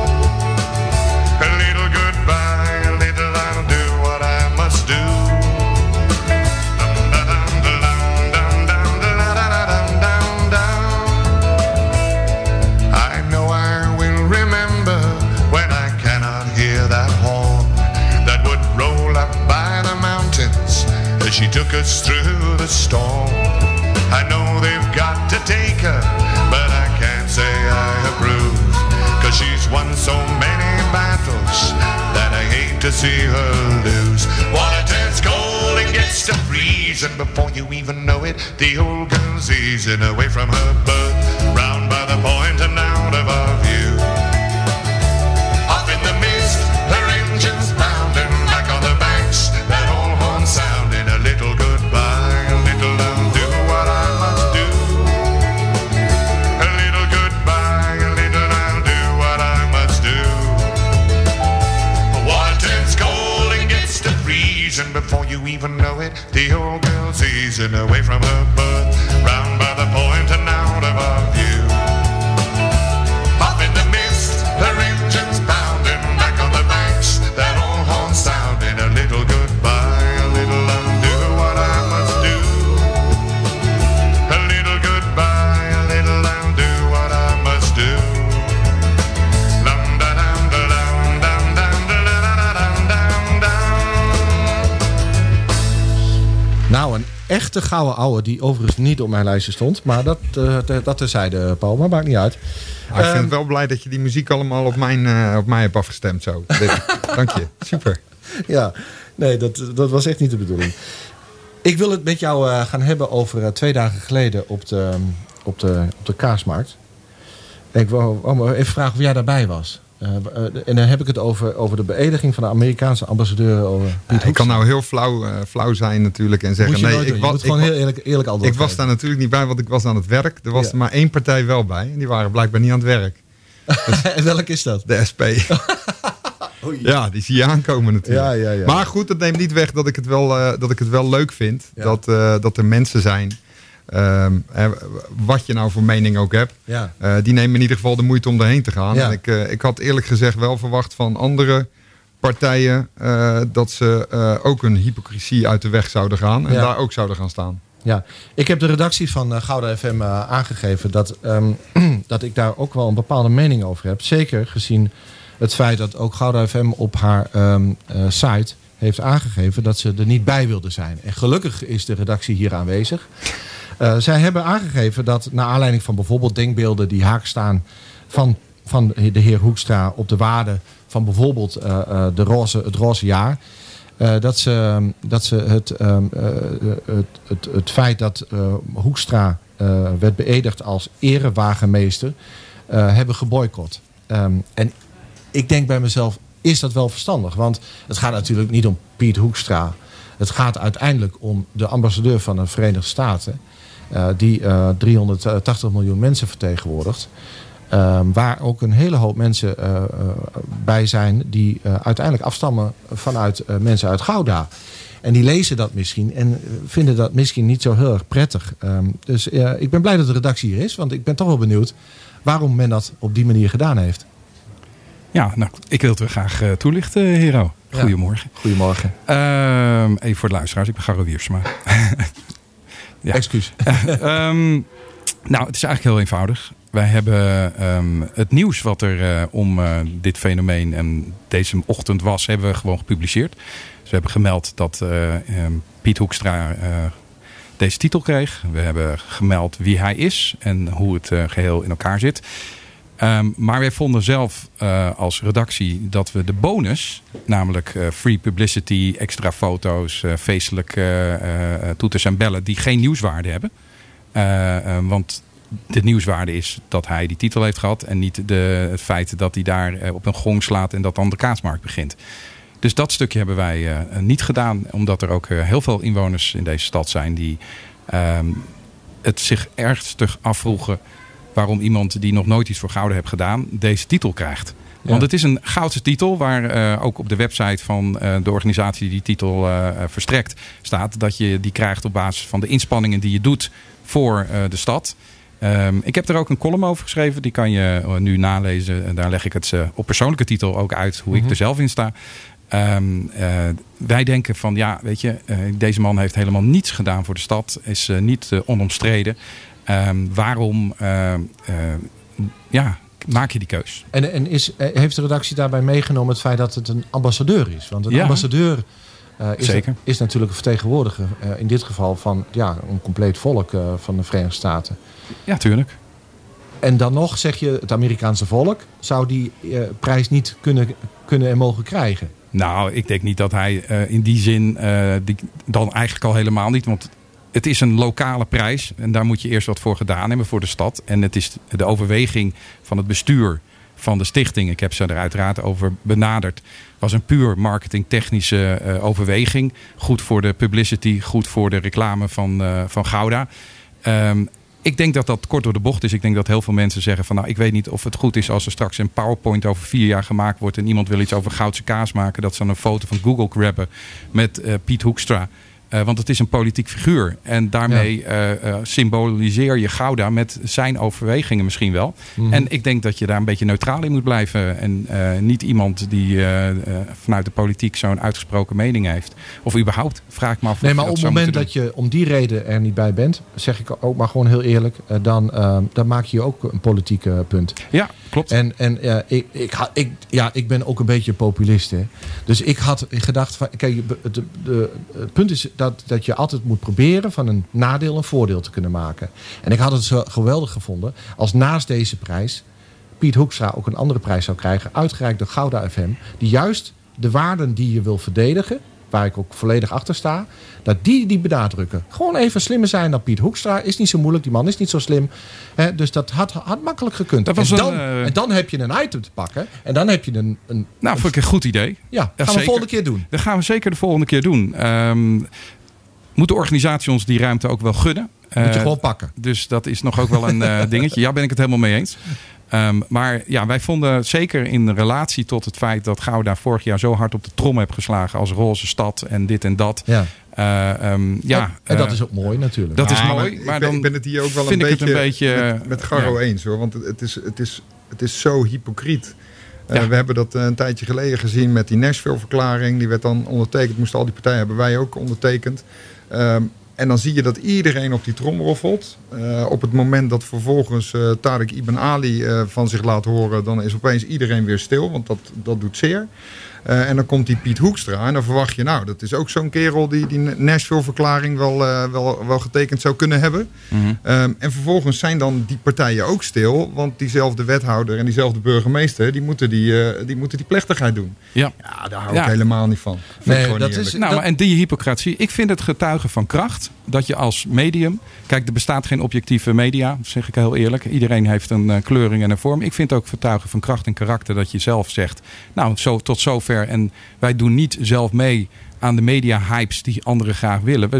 [SPEAKER 9] A little goodbye, a little I'll do what I must do. I know I will remember when I cannot hear that horn that would roll up by the mountains as she took us through the storm. I know they've got to take her, but I can't say I approve, cause she's won so many battles that I hate to see her lose. Water turns cold and gets to freeze, and before you even know it, the old girl's easing away from her berth, round by the point and out of our view. Up in the mist, her engines pounding, back on the banks, that old horn sounding, a little goodbye, a little I'll do what I must do. A little goodbye, a little I'll do what I must do. Water turns cold and gets to freeze, and before you even know it, the old girl's easing away from her berth, round by the point and out of our view. Up in the mist, her engines pounding, back on the banks, that old horn sounding, a little goodbye, a little I'll do what I must do. A little goodbye, a little I'll do what I must do. Dum da dum da dum dum dum da da da dum dum dum.
[SPEAKER 5] Nou, een echte gouden ouwe die overigens niet op mijn lijstje stond. Maar dat, uh, dat terzijde, Paul. Maar maakt niet uit.
[SPEAKER 6] Ah, ik vind
[SPEAKER 5] Um,
[SPEAKER 6] het wel blij dat je die muziek allemaal op, mijn, uh, op mij hebt afgestemd zo. Dank je. Super.
[SPEAKER 5] Ja, nee, dat, dat was echt niet de bedoeling. Ik wil het met jou uh, gaan hebben over uh, twee dagen geleden op de, op de, op de Kaasmarkt. En ik wil oh, even vragen of jij daarbij was. Uh, uh, en dan heb ik het over, over de beëdiging van de Amerikaanse ambassadeur. Over Piet
[SPEAKER 6] Ja, ik kan nou heel flauw, uh, flauw zijn natuurlijk en zeggen...
[SPEAKER 5] Moet je
[SPEAKER 6] nee,
[SPEAKER 5] nooit
[SPEAKER 6] ik
[SPEAKER 5] doen. Je
[SPEAKER 6] was,
[SPEAKER 5] moet gewoon
[SPEAKER 6] ik,
[SPEAKER 5] heel eerlijk, eerlijk antwoord
[SPEAKER 6] ik was
[SPEAKER 5] geven.
[SPEAKER 6] daar natuurlijk niet bij, want ik was aan het werk. Er was
[SPEAKER 5] Ja.
[SPEAKER 6] er maar één partij wel bij en die waren blijkbaar niet aan het werk.
[SPEAKER 5] En welk is dat?
[SPEAKER 6] De S P. Ja, die zie je aankomen natuurlijk.
[SPEAKER 5] Ja, ja, ja.
[SPEAKER 6] Maar goed, dat neemt niet weg dat ik het wel, uh, dat ik het wel leuk vind.
[SPEAKER 5] Ja.
[SPEAKER 6] Dat, uh, dat er mensen zijn, um, hè, wat je nou voor mening ook hebt.
[SPEAKER 5] Ja.
[SPEAKER 6] Uh, die nemen in ieder geval de moeite om erheen te gaan.
[SPEAKER 5] Ja.
[SPEAKER 6] En ik, uh, ik had eerlijk gezegd wel verwacht van andere partijen... Uh, dat ze uh, ook een hypocrisie uit de weg zouden gaan. En
[SPEAKER 5] Ja.
[SPEAKER 6] daar ook zouden gaan staan.
[SPEAKER 5] Ja, ik heb de redactie van uh, Gouda F M uh, aangegeven dat, um, dat ik daar ook wel een bepaalde mening over heb. Zeker gezien het feit dat ook Gouda F M op haar um, uh, site heeft aangegeven dat ze er niet bij wilde zijn. En gelukkig is de redactie hier aanwezig. Uh, zij hebben aangegeven dat naar aanleiding van bijvoorbeeld denkbeelden die haak staan van, van de heer Hoekstra op de waarde van bijvoorbeeld uh, uh, de roze, het roze jaar... Uh, dat ze, dat ze het, um, uh, het, het, het feit dat uh, Hoekstra uh, werd beëdigd als erewagenmeester uh, hebben geboycott. Um, en ik denk bij mezelf, is dat wel verstandig? Want het gaat natuurlijk niet om Piet Hoekstra. Het gaat uiteindelijk om de ambassadeur van de Verenigde Staten. Uh, die uh, driehonderdtachtig miljoen mensen vertegenwoordigt. Uh, waar ook een hele hoop mensen uh, uh, bij zijn die uh, uiteindelijk afstammen vanuit uh, mensen uit Gouda. En die lezen dat misschien en vinden dat misschien niet zo heel erg prettig. Um, dus uh, ik ben blij dat de redactie hier is, want ik ben toch wel benieuwd waarom men dat op die manier gedaan heeft.
[SPEAKER 10] Ja, nou, ik wil het er graag uh, toelichten, Hero. Goedemorgen.
[SPEAKER 5] Ja, goedemorgen.
[SPEAKER 10] Uh, even voor de luisteraars, ik ben Garo Wiersma.
[SPEAKER 5] ja. Excuus.
[SPEAKER 10] um, nou, het is eigenlijk heel eenvoudig. Wij hebben um, het nieuws wat er uh, om uh, dit fenomeen en deze ochtend was, hebben we gewoon gepubliceerd. Dus we hebben gemeld dat uh, um, Piet Hoekstra uh, deze titel kreeg. We hebben gemeld wie hij is en hoe het uh, geheel in elkaar zit. Um, maar wij vonden zelf uh, als redactie dat we de bonus, namelijk uh, free publicity, extra foto's, uh, feestelijke uh, uh, toeters en bellen, die geen nieuwswaarde hebben. Uh, uh, want de nieuwswaarde is dat hij die titel heeft gehad en niet de, het feit dat hij daar uh, op een gong slaat en dat dan de kaasmarkt begint. Dus dat stukje hebben wij uh, niet gedaan, omdat er ook uh, heel veel inwoners in deze stad zijn die uh, het zich ernstig afvroegen waarom iemand die nog nooit iets voor Gouda heeft gedaan deze titel krijgt. Ja. Want het is een goudse titel waar uh, ook op de website van uh, de organisatie die die titel uh, verstrekt staat dat je die krijgt op basis van de inspanningen die je doet voor uh, de stad. Um, ik heb er ook een column over geschreven. Die kan je uh, nu nalezen. En daar leg ik het uh, op persoonlijke titel ook uit hoe mm-hmm. ik er zelf in sta. Um, uh, wij denken van ja, weet je, uh, deze man heeft helemaal niets gedaan voor de stad. Is uh, niet uh, onomstreden. Um, waarom uh, uh, ja, maak je die keus?
[SPEAKER 5] En, en is, heeft de redactie daarbij meegenomen het feit dat het een ambassadeur is? Want een ja. ambassadeur uh, is,
[SPEAKER 10] Zeker.
[SPEAKER 5] is natuurlijk een vertegenwoordiger. Uh, in dit geval van ja, een compleet volk uh, van de Verenigde Staten.
[SPEAKER 10] Ja, tuurlijk.
[SPEAKER 5] En dan nog zeg je het Amerikaanse volk zou die uh, prijs niet kunnen, kunnen en mogen krijgen.
[SPEAKER 10] Nou, ik denk niet dat hij uh, in die zin uh, die, dan eigenlijk al helemaal niet. Want het is een lokale prijs en daar moet je eerst wat voor gedaan hebben voor de stad. En het is de overweging van het bestuur van de stichting. Ik heb ze er uiteraard over benaderd. Was een puur marketingtechnische uh, overweging. Goed voor de publicity, goed voor de reclame van, uh, van Gouda. Um, ik denk dat dat kort door de bocht is. Ik denk dat heel veel mensen zeggen van nou, ik weet niet of het goed is als er straks een PowerPoint over vier jaar gemaakt wordt en iemand wil iets over Goudse kaas maken. Dat ze dan een foto van Google grabben met uh, Piet Hoekstra. Uh, want het is een politiek figuur. En daarmee ja. uh, uh, symboliseer je Gouda met zijn overwegingen misschien wel. Mm-hmm. En ik denk dat je daar een beetje neutraal in moet blijven. En uh, niet iemand die uh, uh, vanuit de politiek zo'n uitgesproken mening heeft. Of überhaupt, vraag ik me af.
[SPEAKER 5] Nee, maar op het moment dat je om die reden er niet bij bent, zeg ik ook maar gewoon heel eerlijk, uh, dan, uh, dan maak je ook een politiek uh, punt.
[SPEAKER 10] Ja, klopt.
[SPEAKER 5] En, en uh, ik, ik, ik, ja, ik ben ook een beetje populist. Hè. Dus ik had gedacht van, kijk, de, de, de, het punt is dat, dat je altijd moet proberen van een nadeel een voordeel te kunnen maken. En ik had het zo geweldig gevonden als naast deze prijs Piet Hoekstra ook een andere prijs zou krijgen, uitgereikt door Gouda F M, die juist de waarden die je wil verdedigen, waar ik ook volledig achter sta, dat die die benadrukken. Gewoon even slimmer zijn dan Piet Hoekstra. Is niet zo moeilijk, die man is niet zo slim. He, dus dat had, had makkelijk gekund.
[SPEAKER 10] Dat was
[SPEAKER 5] en, dan,
[SPEAKER 10] een, uh...
[SPEAKER 5] en dan heb je een item te pakken. En dan heb je een... een
[SPEAKER 10] nou, vond ik een goed idee.
[SPEAKER 5] Ja, gaan ja, we de volgende keer doen.
[SPEAKER 10] Dat gaan we zeker de volgende keer doen. Um, moet de organisatie ons die ruimte ook wel gunnen.
[SPEAKER 5] Moet je
[SPEAKER 10] uh,
[SPEAKER 5] gewoon pakken.
[SPEAKER 10] Dus dat is nog ook wel een uh, dingetje. Ja, ben ik het helemaal mee eens. Um, maar ja, wij vonden zeker in relatie tot het feit dat Gouda vorig jaar zo hard op de trom heeft geslagen als roze stad en dit en dat.
[SPEAKER 5] Ja.
[SPEAKER 10] Uh, um, ja,
[SPEAKER 5] en, en dat is ook mooi natuurlijk.
[SPEAKER 10] Dat
[SPEAKER 6] ja,
[SPEAKER 10] is mooi.
[SPEAKER 6] Maar,
[SPEAKER 10] maar
[SPEAKER 6] ik, ben,
[SPEAKER 10] dan
[SPEAKER 6] ik ben het hier ook wel een
[SPEAKER 10] vind
[SPEAKER 6] beetje,
[SPEAKER 10] ik het een beetje
[SPEAKER 6] met, met Garo
[SPEAKER 10] ja.
[SPEAKER 6] eens hoor. Want het is, het is, het is zo hypocriet. Uh,
[SPEAKER 10] Ja.
[SPEAKER 6] We hebben dat een tijdje geleden gezien met die Nashville-verklaring. Die werd dan ondertekend. Moesten al die partijen hebben wij ook ondertekend. Um, En dan zie je dat iedereen op die trom roffelt. Uh, op het moment dat vervolgens uh, Tariq Ibn Ali uh, van zich laat horen, dan is opeens iedereen weer stil, want dat, dat doet zeer. Uh, en dan komt die Piet Hoekstra en dan verwacht je, nou, dat is ook zo'n kerel die die Nashville-verklaring wel, uh, wel, wel getekend zou kunnen hebben. Mm-hmm. Um, en vervolgens zijn dan die partijen ook stil, want diezelfde wethouder en diezelfde burgemeester, die moeten die, uh, die, moeten die plechtigheid doen.
[SPEAKER 10] Ja,
[SPEAKER 6] ja daar hou
[SPEAKER 10] ja.
[SPEAKER 6] ik helemaal niet van.
[SPEAKER 5] Nee, dat is,
[SPEAKER 10] nou,
[SPEAKER 5] dat...
[SPEAKER 10] en die hypocratie, ik vind het getuigen van kracht dat je als medium, kijk, er bestaat geen objectieve media, zeg ik heel eerlijk. Iedereen heeft een uh, kleuring en een vorm. Ik vind ook getuigen van kracht en karakter dat je zelf zegt, nou, zo, tot zover. En wij doen niet zelf mee aan de media-hypes die anderen graag willen. We,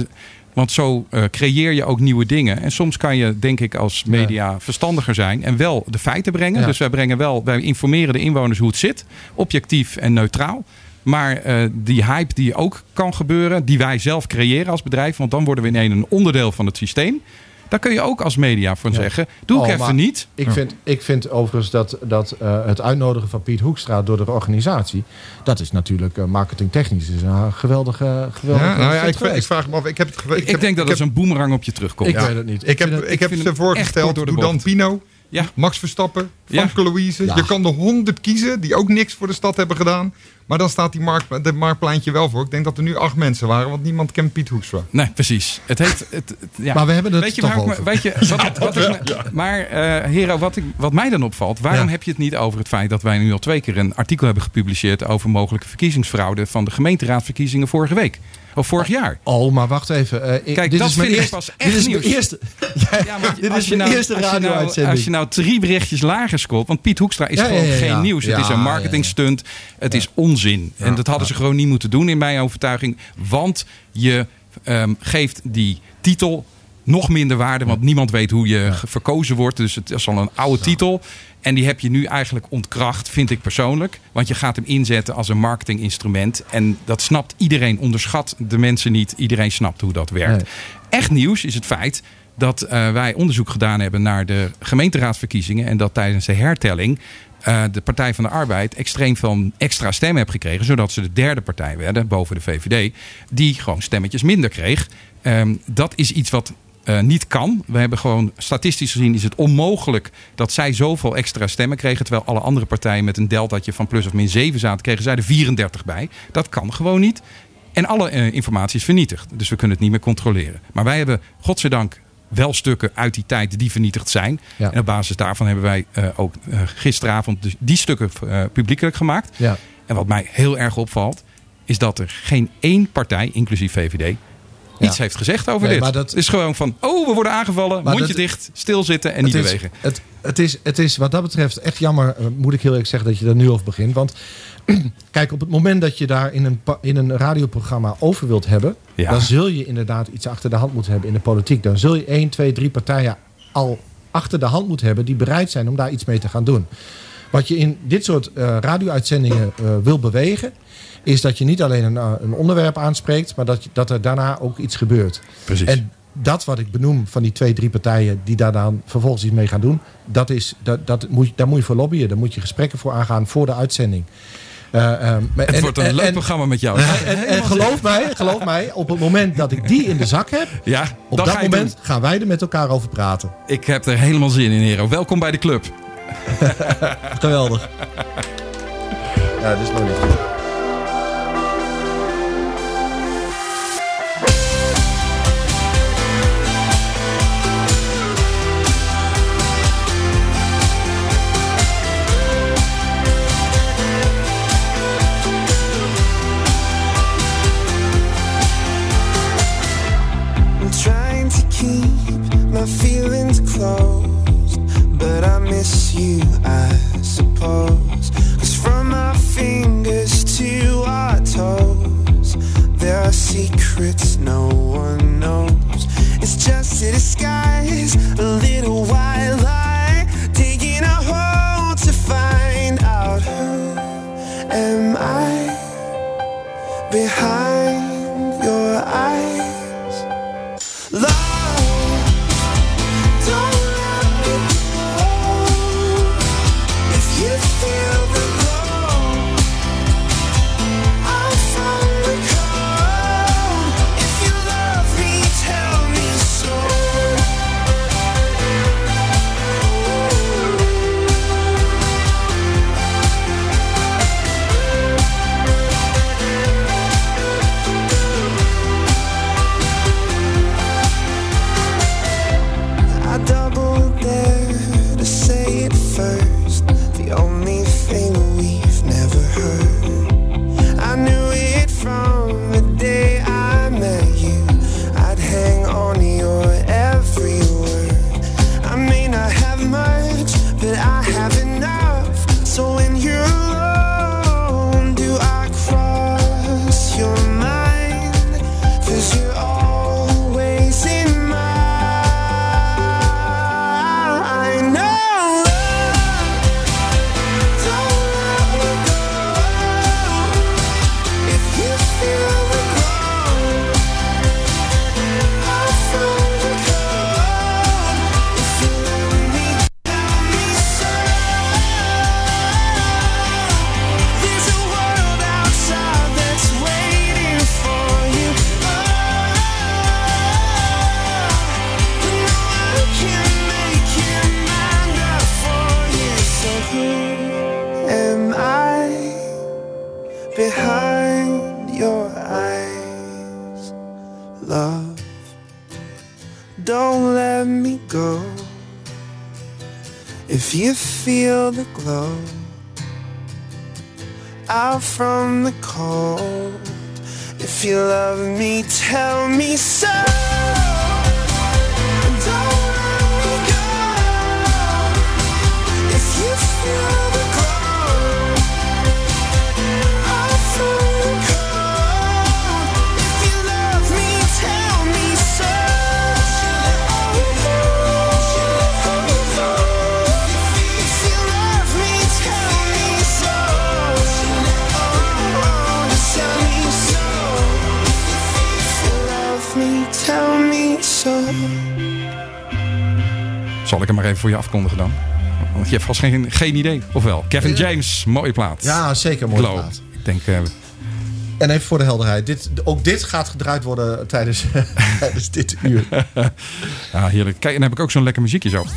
[SPEAKER 10] Want zo uh, creëer je ook nieuwe dingen. En soms kan je, denk ik, als media ja. verstandiger zijn en wel de feiten brengen. Ja. Dus wij brengen wel, wij informeren de inwoners hoe het zit. Objectief en neutraal. Maar uh, die hype die ook kan gebeuren, die wij zelf creëren als bedrijf. Want dan worden we ineens een onderdeel van het systeem. Daar kun je ook als media van ja. zeggen. Doe
[SPEAKER 5] oh,
[SPEAKER 10] ik even niet.
[SPEAKER 5] Ik vind, ik vind overigens dat, dat uh, het uitnodigen van Piet Hoekstra door de organisatie. Dat is natuurlijk uh, marketingtechnisch. Is een geweldige. geweldige
[SPEAKER 6] ja, nou ja, ik, ik vraag me af. Ik, heb het, ik,
[SPEAKER 10] ik,
[SPEAKER 6] ik heb,
[SPEAKER 10] denk dat het een boemerang op je terugkomt.
[SPEAKER 5] Ik
[SPEAKER 10] ja.
[SPEAKER 5] weet het niet.
[SPEAKER 6] Ik,
[SPEAKER 5] ik
[SPEAKER 6] heb,
[SPEAKER 5] het,
[SPEAKER 6] ik
[SPEAKER 5] ik
[SPEAKER 6] heb ze voorgesteld. Doe dan bocht. Pino. Ja. Max Verstappen, Famke ja. Louise. Ja. Je kan er honderd kiezen die ook niks voor de stad hebben gedaan. Maar dan staat die markt, de marktpleintje wel voor. Ik denk dat er nu acht mensen waren, want niemand kent Piet Hoekstra.
[SPEAKER 10] Nee, precies. Het heet, het, het, ja.
[SPEAKER 5] Maar we hebben het
[SPEAKER 10] weet je,
[SPEAKER 5] toch
[SPEAKER 10] waar
[SPEAKER 5] over.
[SPEAKER 10] Ik, weet je, wat, ja, wat ik, ja. Maar uh, Hero, wat, ik, wat mij dan opvalt... waarom ja. heb je het niet over het feit dat wij nu al twee keer een artikel hebben gepubliceerd... over mogelijke verkiezingsfraude van de gemeenteraadsverkiezingen vorige week? Of vorig jaar.
[SPEAKER 5] Oh, maar wacht even. Uh,
[SPEAKER 10] Kijk,
[SPEAKER 5] dit
[SPEAKER 10] dat
[SPEAKER 5] is
[SPEAKER 10] vind
[SPEAKER 5] mijn
[SPEAKER 10] ik pas echt
[SPEAKER 5] dit is
[SPEAKER 10] nieuws.
[SPEAKER 5] Mijn eerste, ja, ja, maar dit is mijn nou, eerste radio-uitzending.
[SPEAKER 10] Nou, als je nou drie berichtjes lager scrolt... want Piet Hoekstra is
[SPEAKER 5] ja,
[SPEAKER 10] gewoon
[SPEAKER 5] ja, ja,
[SPEAKER 10] geen
[SPEAKER 5] ja.
[SPEAKER 10] nieuws.
[SPEAKER 5] Ja,
[SPEAKER 10] het is een marketingstunt. Het ja. is onzin. Ja, en dat hadden ja. ze gewoon niet moeten doen in mijn overtuiging. Want je um, geeft die titel nog minder waarde. Want niemand weet hoe je ja. verkozen wordt. Dus het is al een oude Zo. titel. En die heb je nu eigenlijk ontkracht, vind ik persoonlijk. Want je gaat hem inzetten als een marketinginstrument. En dat snapt iedereen. Onderschat de mensen niet. Iedereen snapt hoe dat werkt. Nee. Echt nieuws is het feit dat uh, wij onderzoek gedaan hebben naar de gemeenteraadsverkiezingen. En dat tijdens de hertelling uh, de Partij van de Arbeid extreem veel extra stemmen heeft gekregen. Zodat ze de derde partij werden, boven de V V D. Die gewoon stemmetjes minder kreeg. Um, dat is iets wat Uh, niet kan. We hebben gewoon, statistisch gezien is het onmogelijk dat zij zoveel extra stemmen kregen. Terwijl alle andere partijen met een deltaatje van plus of min zeven zaten, kregen zij er vierendertig bij. Dat kan gewoon niet. En alle uh, informatie is vernietigd. Dus we kunnen het niet meer controleren. Maar wij hebben, godzijdank, wel stukken uit die tijd die vernietigd zijn. Ja. En op basis daarvan hebben wij uh, ook uh, gisteravond dus die stukken uh, publiekelijk gemaakt. Ja. En wat mij heel erg opvalt, is dat er geen één partij, inclusief V V D... iets ja. heeft gezegd over nee, dit. Maar dat het is gewoon van, oh, we worden aangevallen, mondje dat, dicht, stilzitten en niet
[SPEAKER 5] is,
[SPEAKER 10] bewegen.
[SPEAKER 5] Het, het, is, het is wat dat betreft echt jammer, moet ik heel eerlijk zeggen, dat je daar nu over begint. Want kijk, op het moment dat je daar in een, in een radioprogramma over wilt hebben, ja. dan zul je inderdaad iets achter de hand moeten hebben in de politiek. Dan zul je één, twee, drie partijen al achter de hand moeten hebben die bereid zijn om daar iets mee te gaan doen. Wat je in dit soort uh, radio-uitzendingen uh, wil bewegen, is dat je niet alleen een, een onderwerp aanspreekt, maar dat, dat er daarna ook iets gebeurt.
[SPEAKER 10] Precies.
[SPEAKER 5] En dat wat ik benoem van die twee, drie partijen die daar dan vervolgens iets mee gaan doen, dat is, dat, dat moet, daar moet je voor lobbyen. Daar moet je gesprekken voor aangaan voor de uitzending. Uh, um,
[SPEAKER 10] het en, wordt een en, leuk en, programma met jou.
[SPEAKER 5] En, en, en geloof mij, geloof mij, op het moment dat ik die in de zak heb,
[SPEAKER 10] ja,
[SPEAKER 5] op dat ga moment doen. gaan wij er met elkaar over praten.
[SPEAKER 10] Ik heb er helemaal zin in, Hero. Welkom bij de club.
[SPEAKER 5] Geweldig. Ja, dit is nog niet.
[SPEAKER 11] My feelings closed, but I miss you, I suppose. 'Cause from my fingers to our toes, there are secrets no one knows. It's just a disguise, a little white lie, taking a hold to find out who am I behind your eyes. Love. Always am I behind your eyes? Love, don't let me go. If you feel the glow out from the cold, if you love me, tell me so. Don't let me go. If you feel the glow out from the cold, if you love me, tell me so. If you love me, tell me so. Tell me so. If you love me, tell me so.
[SPEAKER 10] Zal ik hem maar even voor je afkondigen dan? Want je hebt vast geen, geen idee. Ofwel, Kevin James, mooie plaat.
[SPEAKER 5] Ja, zeker mooie
[SPEAKER 10] Glow.
[SPEAKER 5] plaat.
[SPEAKER 10] Ik denk... Uh,
[SPEAKER 5] En even voor de helderheid. Dit, ook dit gaat gedraaid worden tijdens, tijdens dit uur.
[SPEAKER 10] ja, heerlijk. Kijk, en dan heb ik ook zo'n lekker muziekje zo.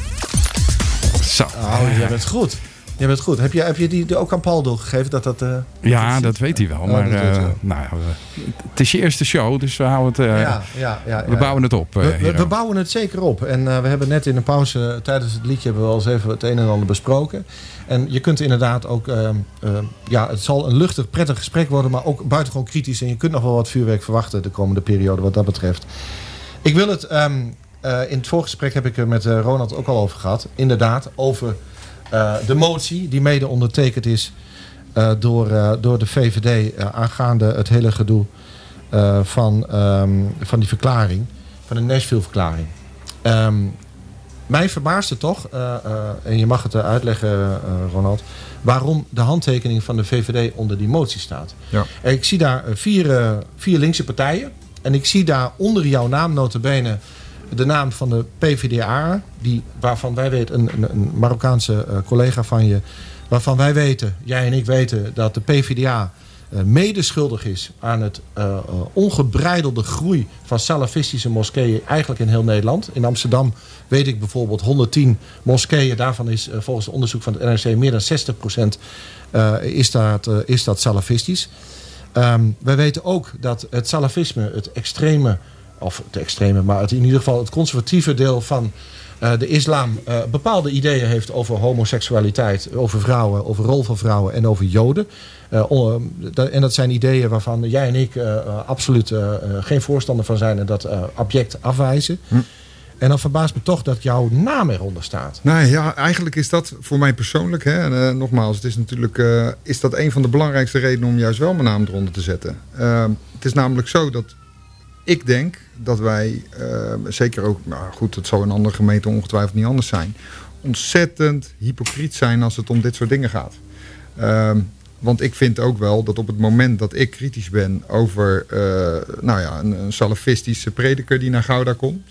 [SPEAKER 10] Zo.
[SPEAKER 5] Oh, jij bent goed. Jij bent goed. Heb je, heb je die, die ook aan Paul doorgegeven? Dat dat, uh,
[SPEAKER 10] Ja, dat weet hij wel.
[SPEAKER 5] Oh,
[SPEAKER 10] Maar
[SPEAKER 5] dat weet
[SPEAKER 10] uh,
[SPEAKER 5] hij wel.
[SPEAKER 10] nou, ja, we- het is je eerste show, dus we houden het... uh,
[SPEAKER 5] ja, ja, ja,
[SPEAKER 10] we
[SPEAKER 5] ja.
[SPEAKER 10] bouwen het op. Uh,
[SPEAKER 5] We, we,
[SPEAKER 10] Hero.
[SPEAKER 5] we bouwen het zeker op. En uh, we hebben net in de pauze, tijdens het liedje, hebben we al eens even het een en ander besproken. En je kunt inderdaad ook, uh, uh, ja, het zal een luchtig, prettig gesprek worden, maar ook buitengewoon kritisch. En je kunt nog wel wat vuurwerk verwachten de komende periode wat dat betreft. Ik wil het, um, uh, in het voorgesprek heb ik er met uh, Ronald ook al over gehad. Inderdaad, over uh, de motie die mede ondertekend is uh, door, uh, door de V V D uh, aangaande het hele gedoe uh, van, um, van die verklaring, van de Nashville-verklaring. Um, mij verbaast het toch, uh, uh, en je mag het uh, uitleggen, uh, Ronald, waarom de handtekening van de V V D onder die motie staat.
[SPEAKER 6] Ja.
[SPEAKER 5] En ik zie daar uh, vier, uh, vier linkse partijen. En ik zie daar onder jouw naam, nota bene, de naam van de P V D A, die, waarvan wij weten, een, een, een Marokkaanse uh, collega van je, waarvan wij weten, jij en ik weten, dat de P V D A uh, medeschuldig is aan het uh, uh, ongebreidelde groei van salafistische moskeeën eigenlijk in heel Nederland. In Amsterdam weet ik bijvoorbeeld honderdtien moskeeën. Daarvan is uh, volgens het onderzoek van het N R C meer dan zestig procent uh, is, dat, uh, is dat salafistisch. Um, wij weten ook dat het salafisme, het extreme, of het extreme, maar het, in ieder geval het conservatieve deel van uh, de islam uh, bepaalde ideeën heeft over homoseksualiteit, over vrouwen, over rol van vrouwen en over joden. Uh, on, uh, da- en dat zijn ideeën waarvan jij en ik uh, uh, absoluut uh, uh, geen voorstander van zijn en dat uh, abject afwijzen. Hm. En dan verbaast me toch dat jouw naam eronder staat.
[SPEAKER 6] Nou ja, eigenlijk is dat voor mij persoonlijk, hè, en, uh, nogmaals, het is natuurlijk uh, is dat een van de belangrijkste redenen om juist wel mijn naam eronder te zetten. Uh, het is namelijk zo dat ik denk dat wij, uh, zeker ook, nou goed, het zal in andere gemeenten ongetwijfeld niet anders zijn, ontzettend hypocriet zijn als het om dit soort dingen gaat. Uh, want ik vind ook wel dat op het moment dat ik kritisch ben over uh, nou ja, een, een salafistische prediker die naar Gouda komt,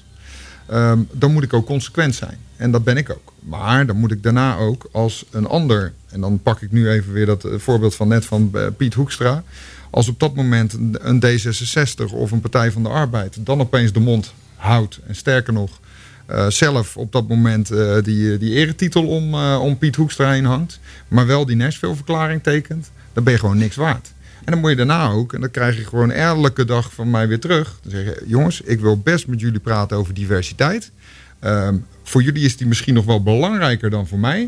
[SPEAKER 6] Um, dan moet ik ook consequent zijn. En dat ben ik ook. Maar dan moet ik daarna ook als een ander, en dan pak ik nu even weer dat uh, voorbeeld van net van uh, Piet Hoekstra, als op dat moment een, een D zesenzestig of een Partij van de Arbeid dan opeens de mond houdt en sterker nog uh, zelf op dat moment uh, die, die eretitel om, uh, om Piet Hoekstra heen hangt, maar wel die Nashville-verklaring tekent, dan ben je gewoon niks waard. En dan moet je daarna ook, en dan krijg je gewoon elke dag van mij weer terug. Dan zeg je, jongens, ik wil best met jullie praten over diversiteit. Um, voor jullie is die misschien nog wel belangrijker dan voor mij.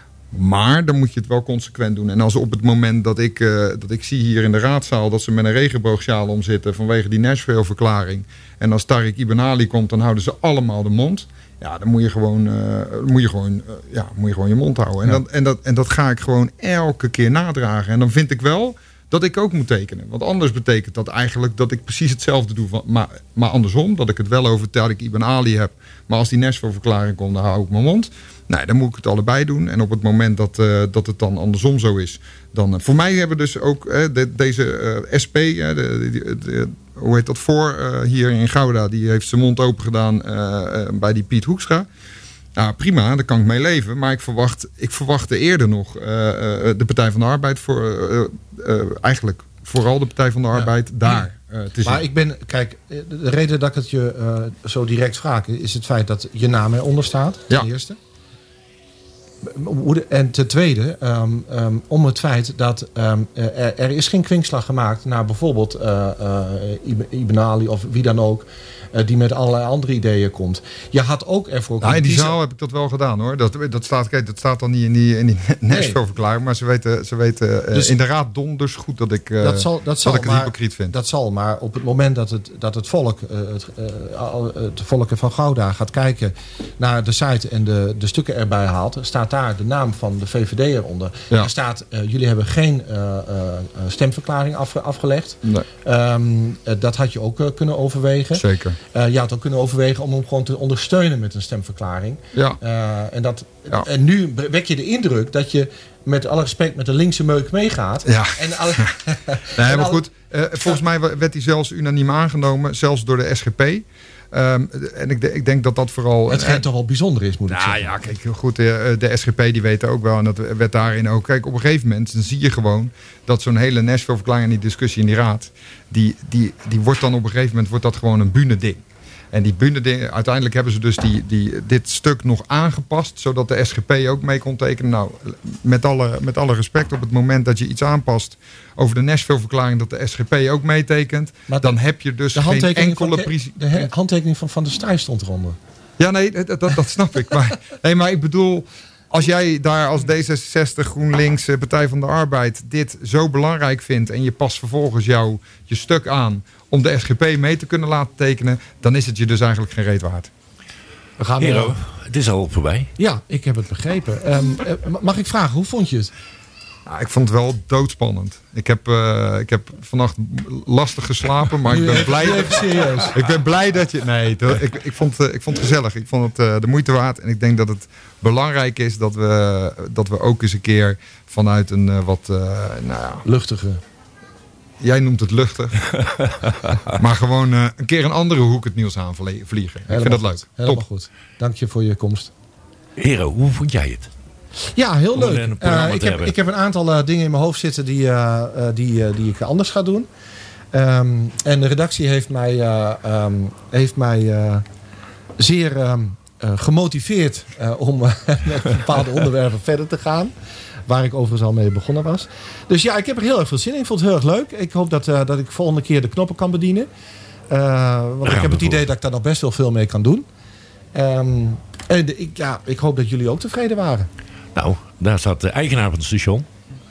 [SPEAKER 6] Maar dan moet je het wel consequent doen. En als op het moment dat ik, uh, dat ik zie hier in de raadzaal dat ze met een regenboogsjaal om zitten vanwege die Nashville-verklaring. En als Tariq Ibn Ali komt, dan houden ze allemaal de mond. Ja, dan moet je gewoon, uh, moet je, gewoon, uh, ja, moet je gewoon je mond houden. En,
[SPEAKER 10] Ja.
[SPEAKER 6] dat, en, dat, en dat ga ik gewoon elke keer nadragen. En dan vind ik wel dat ik ook moet tekenen. Want anders betekent dat eigenlijk dat ik precies hetzelfde doe. Van, maar, maar andersom, dat ik het wel over Tariq Ibn Ali heb. Maar als die Nashville-verklaring komt, dan hou ik mijn mond. Nee, dan moet ik het allebei doen. En op het moment dat, uh, dat het dan andersom zo is. Dan, uh, voor mij hebben dus ook uh, de, deze uh, S P, uh, de, de, de, hoe heet dat, voor uh, hier in Gouda. Die heeft zijn mond open gedaan uh, uh, bij die Piet Hoekstra. Nou, prima, daar kan ik mee leven. Maar ik verwacht, ik verwachtte eerder nog uh, uh, de Partij van de Arbeid voor uh, uh, eigenlijk vooral de Partij van de Arbeid ja. daar uh, te zien.
[SPEAKER 5] Maar ik ben, kijk, de reden dat ik het je uh, zo direct vraag is het feit dat je naam eronder staat, ten
[SPEAKER 6] ja.
[SPEAKER 5] eerste. hoe de- en ten tweede, um, um, om het feit dat um, er, er is geen kwinkslag gemaakt naar bijvoorbeeld uh, uh, Ibn- Ibn Ali of wie dan ook, uh, die met allerlei andere ideeën komt. Je had ook ervoor
[SPEAKER 6] Nou, in die
[SPEAKER 5] kiezen-
[SPEAKER 6] zaal heb ik dat wel gedaan hoor. Dat, dat, staat, kijk, dat staat dan niet in die, in die Nashville-verklaring. Maar ze weten, ze weten uh,
[SPEAKER 5] Dus-
[SPEAKER 6] in de raad donders goed dat ik, uh,
[SPEAKER 5] Dat zal, dat zal,
[SPEAKER 6] ik het
[SPEAKER 5] maar,
[SPEAKER 6] hypocriet vind.
[SPEAKER 5] Dat zal, maar op het moment dat het, dat het volk, uh, het, uh, al- het volk van Gouda gaat kijken naar de site en de, de stukken erbij haalt, staat daar de naam van de V V D eronder.
[SPEAKER 6] Ja.
[SPEAKER 5] Er staat, uh, jullie hebben geen uh, uh, stemverklaring afge- afgelegd.
[SPEAKER 6] Nee.
[SPEAKER 5] Um, uh, dat had je ook uh, kunnen overwegen.
[SPEAKER 6] Zeker.
[SPEAKER 5] Uh, je had ook kunnen overwegen om hem gewoon te ondersteunen met een stemverklaring.
[SPEAKER 6] Ja.
[SPEAKER 5] Uh, en, dat,
[SPEAKER 6] Ja.
[SPEAKER 5] en nu wek je de indruk dat je met alle respect met de linkse meuk meegaat.
[SPEAKER 6] Ja.
[SPEAKER 5] En alle,
[SPEAKER 6] Nee,
[SPEAKER 5] en
[SPEAKER 6] maar
[SPEAKER 5] alle-
[SPEAKER 6] goed. Uh, volgens mij werd hij zelfs unaniem aangenomen. Zelfs door de S G P. Um, en ik, de- ik denk dat dat vooral...
[SPEAKER 5] Hetgeen toch wel bijzonder is, moet ik
[SPEAKER 6] Nou
[SPEAKER 5] zeggen.
[SPEAKER 6] ja, kijk, goed, de, de S G P die weten ook wel, en dat werd daarin ook. Kijk, op een gegeven moment dan zie je gewoon dat zo'n hele Nashville-verklaring en die discussie in die raad, die, die, die wordt dan op een gegeven moment wordt dat gewoon een bühneding. En die bühneding, uiteindelijk hebben ze dus die, die, dit stuk nog aangepast, zodat de S G P ook mee kon tekenen. Nou, met alle, met alle respect, op het moment dat je iets aanpast over de Nashville-verklaring, dat de S G P ook meetekent,
[SPEAKER 5] Maar
[SPEAKER 6] dan heb je dus
[SPEAKER 5] de
[SPEAKER 6] geen
[SPEAKER 5] handtekening,
[SPEAKER 6] enkele...
[SPEAKER 5] van,
[SPEAKER 6] pris-
[SPEAKER 5] de he- handtekening van Van der Staaij stond eronder.
[SPEAKER 6] Ja, nee, dat, dat, dat snap ik. Maar, nee, maar ik bedoel, als jij daar als D zesenzestig, GroenLinks, eh, Partij van de Arbeid dit zo belangrijk vindt en je past vervolgens jouw je stuk aan om de S G P mee te kunnen laten tekenen, dan is het je dus eigenlijk geen reet waard.
[SPEAKER 5] We gaan
[SPEAKER 4] Hero,
[SPEAKER 5] weer-
[SPEAKER 4] het is al voorbij.
[SPEAKER 5] Ja, ik heb het begrepen. Um, uh, mag ik vragen, hoe vond je het?
[SPEAKER 6] Nou, ik vond het wel doodspannend. Ik heb, uh, ik heb vannacht lastig geslapen, maar ik ben blij.
[SPEAKER 5] Even serieus.
[SPEAKER 6] Ik ben blij dat je. Nee, dat- ik, ik, vond, uh, ik vond het gezellig. Ik vond het uh, de moeite waard. En ik denk dat het belangrijk is dat we, dat we ook eens een keer vanuit een uh, wat. Uh, nou ja,
[SPEAKER 5] Luchtige.
[SPEAKER 6] jij noemt het luchtig. Maar gewoon uh, een keer een andere hoek het nieuws aan vlie- vliegen. Ik vind dat leuk.
[SPEAKER 5] Goed. Helemaal
[SPEAKER 6] Top.
[SPEAKER 5] goed. Dank je voor je komst.
[SPEAKER 4] Hero, hoe vond jij het?
[SPEAKER 5] Ja, heel
[SPEAKER 4] Om een
[SPEAKER 5] leuk.
[SPEAKER 4] programma
[SPEAKER 5] Uh,
[SPEAKER 4] te
[SPEAKER 5] ik, heb,
[SPEAKER 4] hebben.
[SPEAKER 5] ik heb een aantal uh, dingen in mijn hoofd zitten die, uh, uh, die, uh, die ik anders ga doen. Um, en de redactie heeft mij, uh, um, heeft mij uh, zeer um, uh, gemotiveerd uh, om uh, met bepaalde onderwerpen verder te gaan. Waar ik overigens al mee begonnen was. Dus ja, ik heb er heel erg veel zin in. Ik vond het heel erg leuk. Ik hoop dat, uh, dat ik volgende keer de knoppen kan bedienen. Uh, want ik
[SPEAKER 4] gaan
[SPEAKER 5] heb
[SPEAKER 4] we
[SPEAKER 5] het idee
[SPEAKER 4] voor.
[SPEAKER 5] dat ik daar nog best wel veel mee kan doen. Um, en de, ik, ja, ik hoop dat jullie ook tevreden waren.
[SPEAKER 4] Nou, daar staat de eigenaar van het station.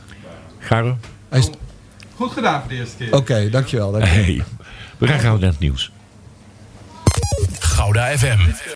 [SPEAKER 4] Garo.
[SPEAKER 5] Hij is-
[SPEAKER 6] Goed gedaan voor de eerste keer.
[SPEAKER 5] Oké, dankjewel. dankjewel.
[SPEAKER 4] Hey, we gaan gauw naar het nieuws.
[SPEAKER 2] Gouda F M.